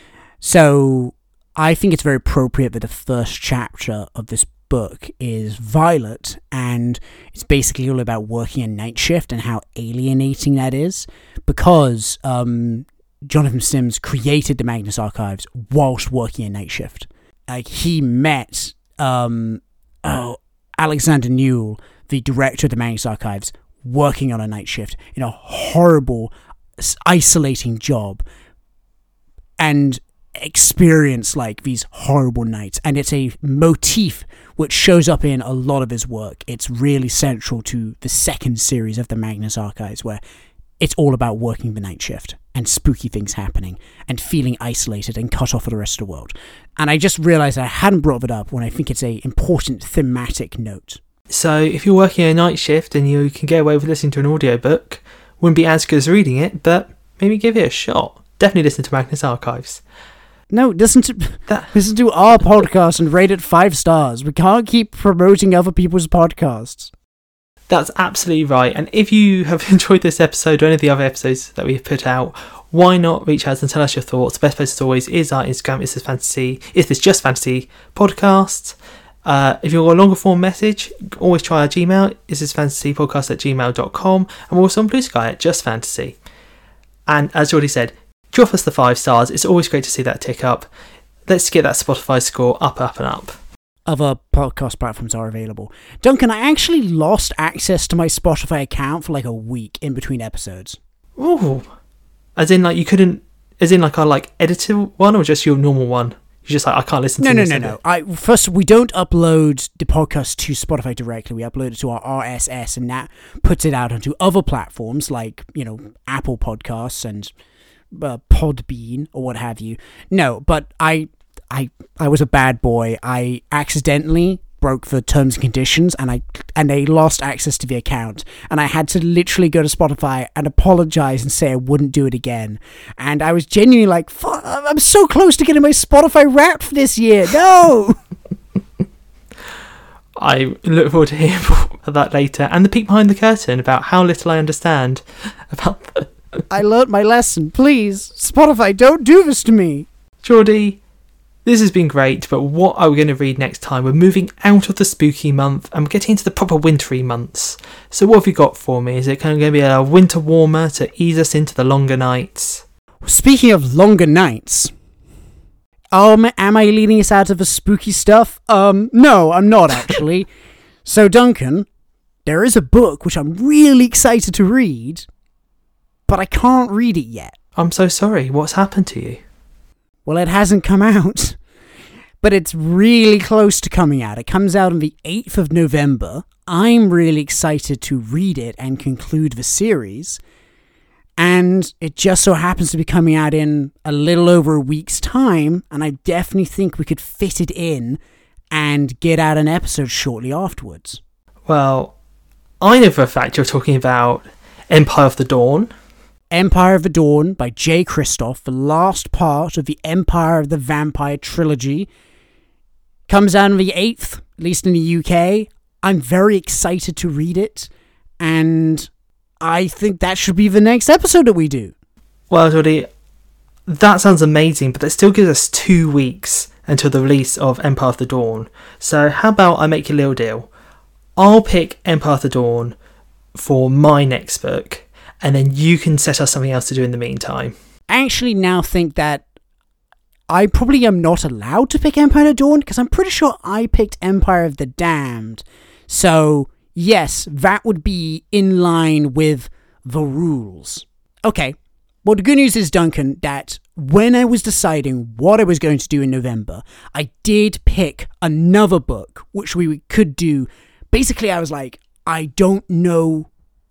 So I think it's very appropriate that the first chapter of this book is Violet, and it's basically all about working a night shift and how alienating that is, because Jonathan Sims created the Magnus Archives whilst working a night shift. He met Alexander Newell, the director of the Magnus Archives, working on a night shift in a horrible, isolating job, and experience these horrible nights. And it's a motif which shows up in a lot of his work. It's really central to the second series of the Magnus Archives, where it's all about working the night shift and spooky things happening and feeling isolated and cut off of the rest of the world. And I just realised I hadn't brought it up when I think it's a important thematic note. So if you're working a night shift and you can get away with listening to an audiobook, wouldn't be as good as reading it, but maybe give it a shot. Definitely listen to Magnus Archives. No, listen to our podcast and rate it 5 stars. We can't keep promoting other people's podcasts. That's absolutely right. And if you have enjoyed this episode or any of the other episodes that we've put out, why not reach out and tell us your thoughts? The best place as always is our Instagram, Is This Just Fantasy podcast. If you've got a longer form message, always try our Gmail, isthisfantasypodcast@gmail.com, and we're also on Blue Sky at Just Fantasy. And as Jordy said, drop us the 5 stars. It's always great to see that tick up. Let's get that Spotify score up and up. Other podcast platforms are available. Duncan, I actually lost access to my Spotify account for a week in between episodes. Ooh. As in you couldn't, our edited one, or just your normal one? You're just I can't listen to this. No. First, we don't upload the podcast to Spotify directly. We upload it to our RSS, and that puts it out onto other platforms Apple Podcasts and Podbean or what have you. No, but I was a bad boy. I accidentally broke the terms and conditions, and they lost access to the account, and I had to literally go to Spotify and apologize and say I wouldn't do it again. And I was genuinely fuck, I'm so close to getting my Spotify Wrapped for this year. No. I look forward to hearing about that later, and the peek behind the curtain about how little I understand about I learnt my lesson. Please, Spotify, don't do this to me. Geordie, this has been great, but what are we going to read next time? We're moving out of the spooky month and we're getting into the proper wintry months. So what have you got for me? Is it kind of going to be a winter warmer to ease us into the longer nights? Speaking of longer nights, am I leading us out of the spooky stuff? No, I'm not actually. So Duncan, there is a book which I'm really excited to read, but I can't read it yet. I'm so sorry. What's happened to you? Well, it hasn't come out, but it's really close to coming out. It comes out on the 8th of November. I'm really excited to read it and conclude the series. And it just so happens to be coming out in a little over a week's time, and I definitely think we could fit it in and get out an episode shortly afterwards. Well, I know for a fact you're talking about Empire of the Dawn. Empire of the Dawn by J. Kristoff, the last part of the Empire of the Vampire trilogy. Comes out on the 8th, at least in the UK. I'm very excited to read it, and I think that should be the next episode that we do. Well, Jordy, that sounds amazing, but that still gives us 2 weeks until the release of Empire of the Dawn. So how about I make you a little deal? I'll pick Empire of the Dawn for my next book, and then you can set us something else to do in the meantime. I actually now think that I probably am not allowed to pick Empire of the Dawn, because I'm pretty sure I picked Empire of the Damned. So, yes, that would be in line with the rules. Okay, well, the good news is, Duncan, that when I was deciding what I was going to do in November, I did pick another book, which we could do. Basically, I was like, I don't know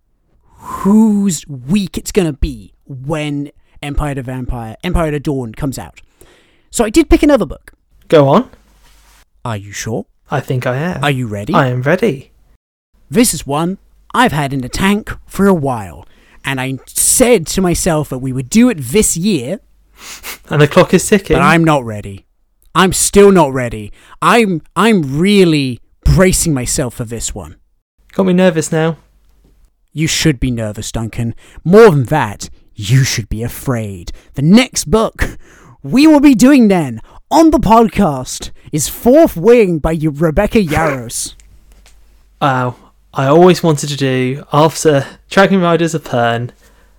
whose week it's going to be when Empire of the Dawn comes out. So I did pick another book. Go on. Are you sure? I think I am. Are you ready? I am ready. This is one I've had in the tank for a while, and I said to myself that we would do it this year. And the clock is ticking. But I'm not ready. I'm still not ready. I'm really bracing myself for this one. Got me nervous now. You should be nervous, Duncan. More than that, you should be afraid. The next book we will be doing then on the podcast is Fourth Wing by Rebecca Yarros. Wow. I always wanted to do, after Dragon Riders of Pern,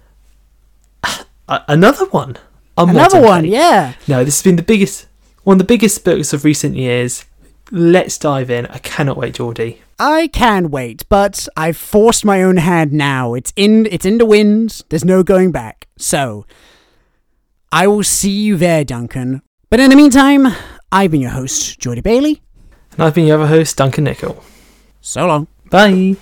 another one. Another one, yeah. No, this has been one of the biggest books of recent years. Let's dive in. I cannot wait, Geordie. I can wait, but I've forced my own hand now. It's in the wind. There's no going back. So, I will see you there, Duncan. But in the meantime, I've been your host, Geordie Bailey. And I've been your other host, Duncan Nicol. So long. Bye.